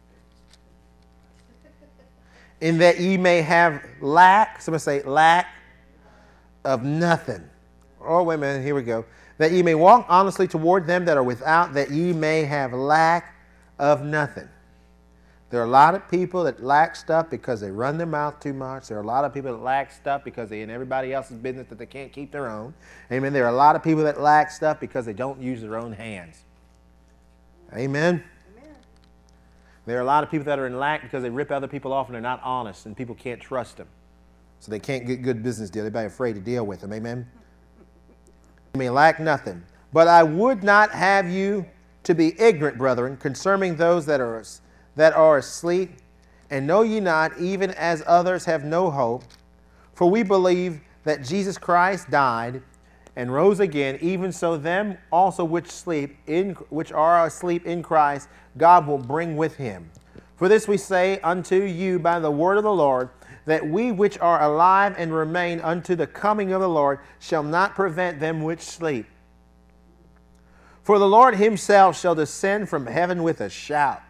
In that ye may have lack. Somebody say lack of nothing. Oh, wait a minute. Here we go. That ye may walk honestly toward them that are without, that ye may have lack of nothing. There are a lot of people that lack stuff because they run their mouth too much. There are a lot of people that lack stuff because they're in everybody else's business that they can't keep their own. Amen. There are a lot of people that lack stuff because they don't use their own hands. Amen. Amen. There are a lot of people that are in lack because they rip other people off and they're not honest and people can't trust them. So they can't get good business deal. They're afraid to deal with them. Amen. You may lack nothing. But I would not have you to be ignorant, brethren, concerning those that are that are asleep, and know ye not, even as others have no hope. For we believe that Jesus Christ died and rose again, even so them also which sleep in which are asleep in Christ, God will bring with him. For this we say unto you by the word of the Lord, that we which are alive and remain unto the coming of the Lord shall not prevent them which sleep. For the Lord himself shall descend from heaven with a shout,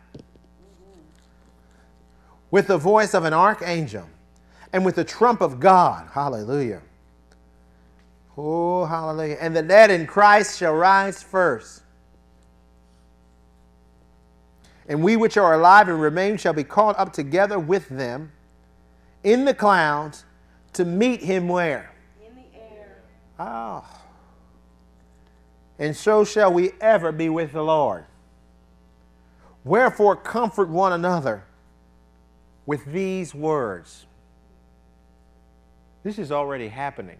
with the voice of an archangel, and with the trump of God. Hallelujah. Oh, hallelujah. And the dead in Christ shall rise first. And we which are alive and remain shall be caught up together with them in the clouds to meet him where? In the air. Oh. And so shall we ever be with the Lord. Wherefore comfort one another with these words. This is already happening.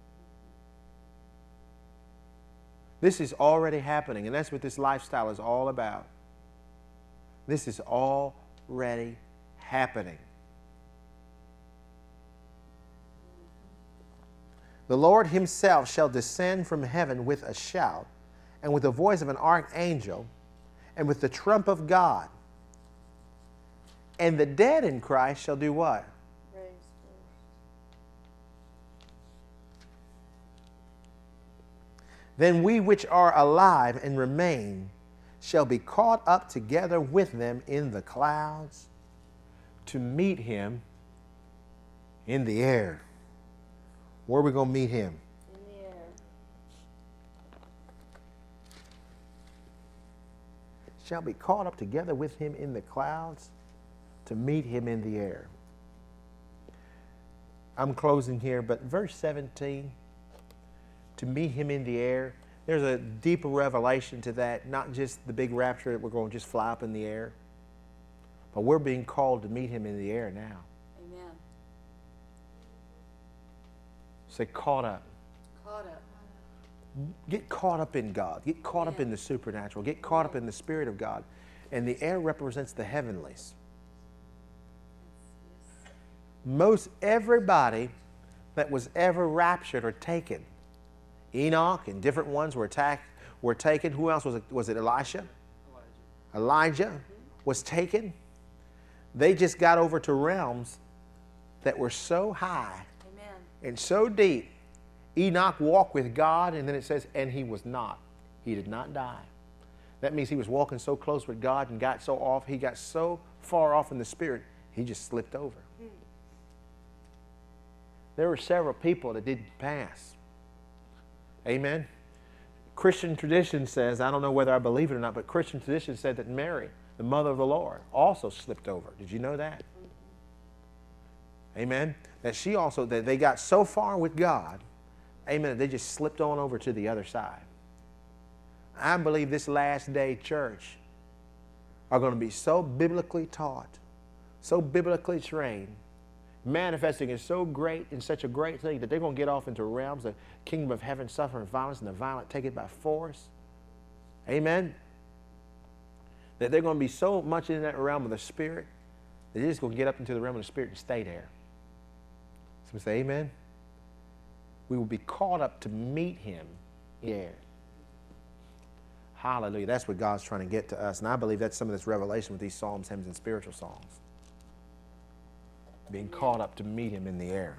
This is already happening, and that's what this lifestyle is all about. This is already happening. The Lord himself shall descend from heaven with a shout, and with the voice of an archangel, and with the trump of God. And the dead in Christ shall do what? Praise first. Then we which are alive and remain shall be caught up together with them in the clouds to meet him in the air. Where are we going to meet him? In the air. Shall be caught up together with him in the clouds to meet him in the air. I'm closing here, but verse seventeen, to meet him in the air, there's a deeper revelation to that, not just the big rapture that we're going to just fly up in the air, but we're being called to meet him in the air now. Amen. Say, caught up. Caught up. Get caught up in God. Get caught up in the supernatural. Get caught up in the Spirit of God. And the air represents the heavenlies. Most everybody that was ever raptured or taken, Enoch and different ones were attacked, were taken. Who else was it? Was it Elisha? Elijah. Elijah was taken. They just got over to realms that were so high Amen. and so deep. Enoch walked with God, and then it says, and he was not. He did not die. That means he was walking so close with God and got so off, he got so far off in the Spirit, he just slipped over. Hmm. There were several people that didn't pass. Amen. Christian tradition says, I don't know whether I believe it or not, but Christian tradition said that Mary, the mother of the Lord, also slipped over. Did you know that? Amen. That she also, that they got so far with God, amen, they just slipped on over to the other side. I believe this last day church are going to be so biblically taught, so biblically trained, manifesting is so great and such a great thing that they're going to get off into realms, the kingdom of heaven, suffering violence, and the violent take it by force. Amen. That they're going to be so much in that realm of the Spirit that they're just going to get up into the realm of the Spirit and stay there. Somebody say amen. We will be caught up to meet him in the air. Hallelujah. That's what God's trying to get to us. And I believe that's some of this revelation with these psalms, hymns, and spiritual songs. Being caught up to meet him in the air.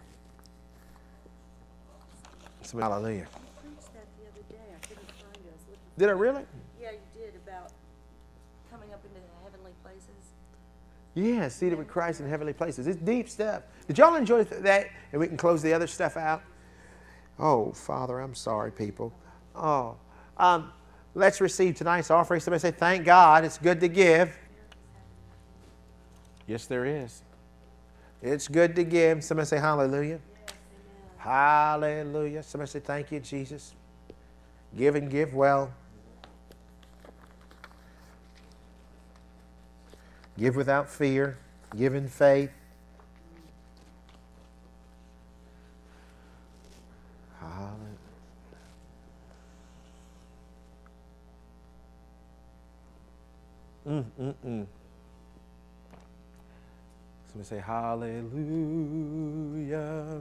So, hallelujah. You preached that the other day. I couldn't find it. I was looking for Did I it. really? Yeah, you did, about coming up into the heavenly places. Yeah, seated with Christ in heavenly places. It's deep stuff. Did y'all enjoy that? And we can close the other stuff out. Oh, Father, I'm sorry, people. Oh, um, let's receive tonight's offering. Somebody say, thank God. It's good to give. Yes, there is. It's good to give. Somebody say hallelujah. Yes, amen. Hallelujah. Somebody say thank you, Jesus. Give and give well. Give without fear. Give in faith. Hallelujah. Mm, mm, mm. Somebody say hallelujah.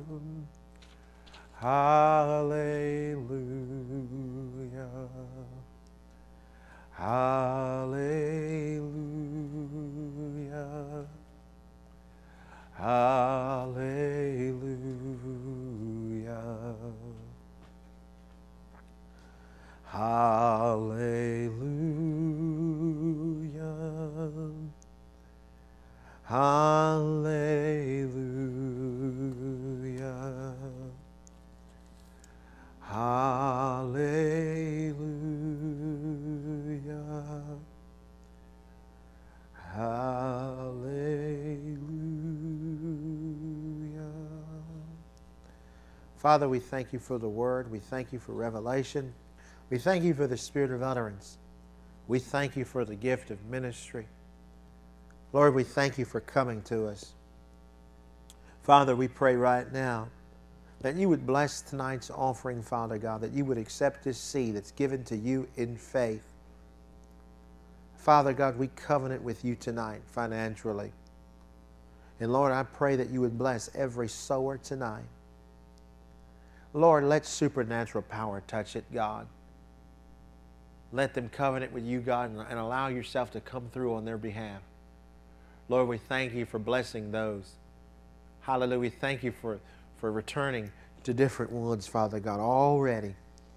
Hallelujah. Hallelujah. Hallelujah. Hallelujah. Hallelujah. Hallelujah. Hallelujah. Father, we thank you for the word. We thank you for revelation. We thank you for the spirit of utterance. We thank you for the gift of ministry. Lord, we thank you for coming to us. Father, we pray right now that you would bless tonight's offering, Father God, that you would accept this seed that's given to you in faith. Father God, we covenant with you tonight financially. And Lord, I pray that you would bless every sower tonight. Lord, let supernatural power touch it, God. Let them covenant with you, God, and allow yourself to come through on their behalf. Lord, we thank you for blessing those. Hallelujah. We thank you for, for returning to different ones, Father God, already.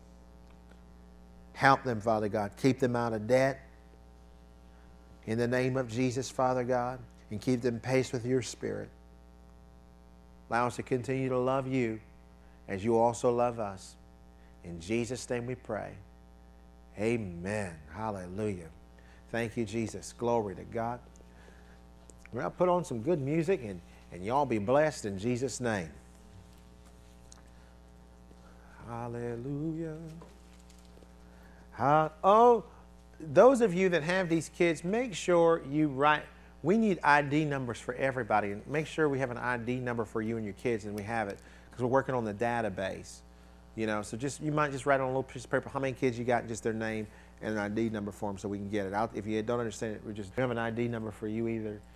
Help them, Father God. Keep them out of debt. In the name of Jesus, Father God, and keep them paced with your Spirit. Allow us to continue to love you as you also love us. In Jesus' name we pray. Amen. Hallelujah. Thank you, Jesus. Glory to God. We're going to put on some good music, and, and y'all be blessed in Jesus' name. Hallelujah. Ha- oh, those of you that have these kids, make sure you write. We need I D numbers for everybody. And make sure we have an I D number for you and your kids, and we have it because we're working on the database. You know, so just you might just write on a little piece of paper how many kids you got and just their name and an I D number for them so we can get it out. If you don't understand it, we just we have an I D number for you either.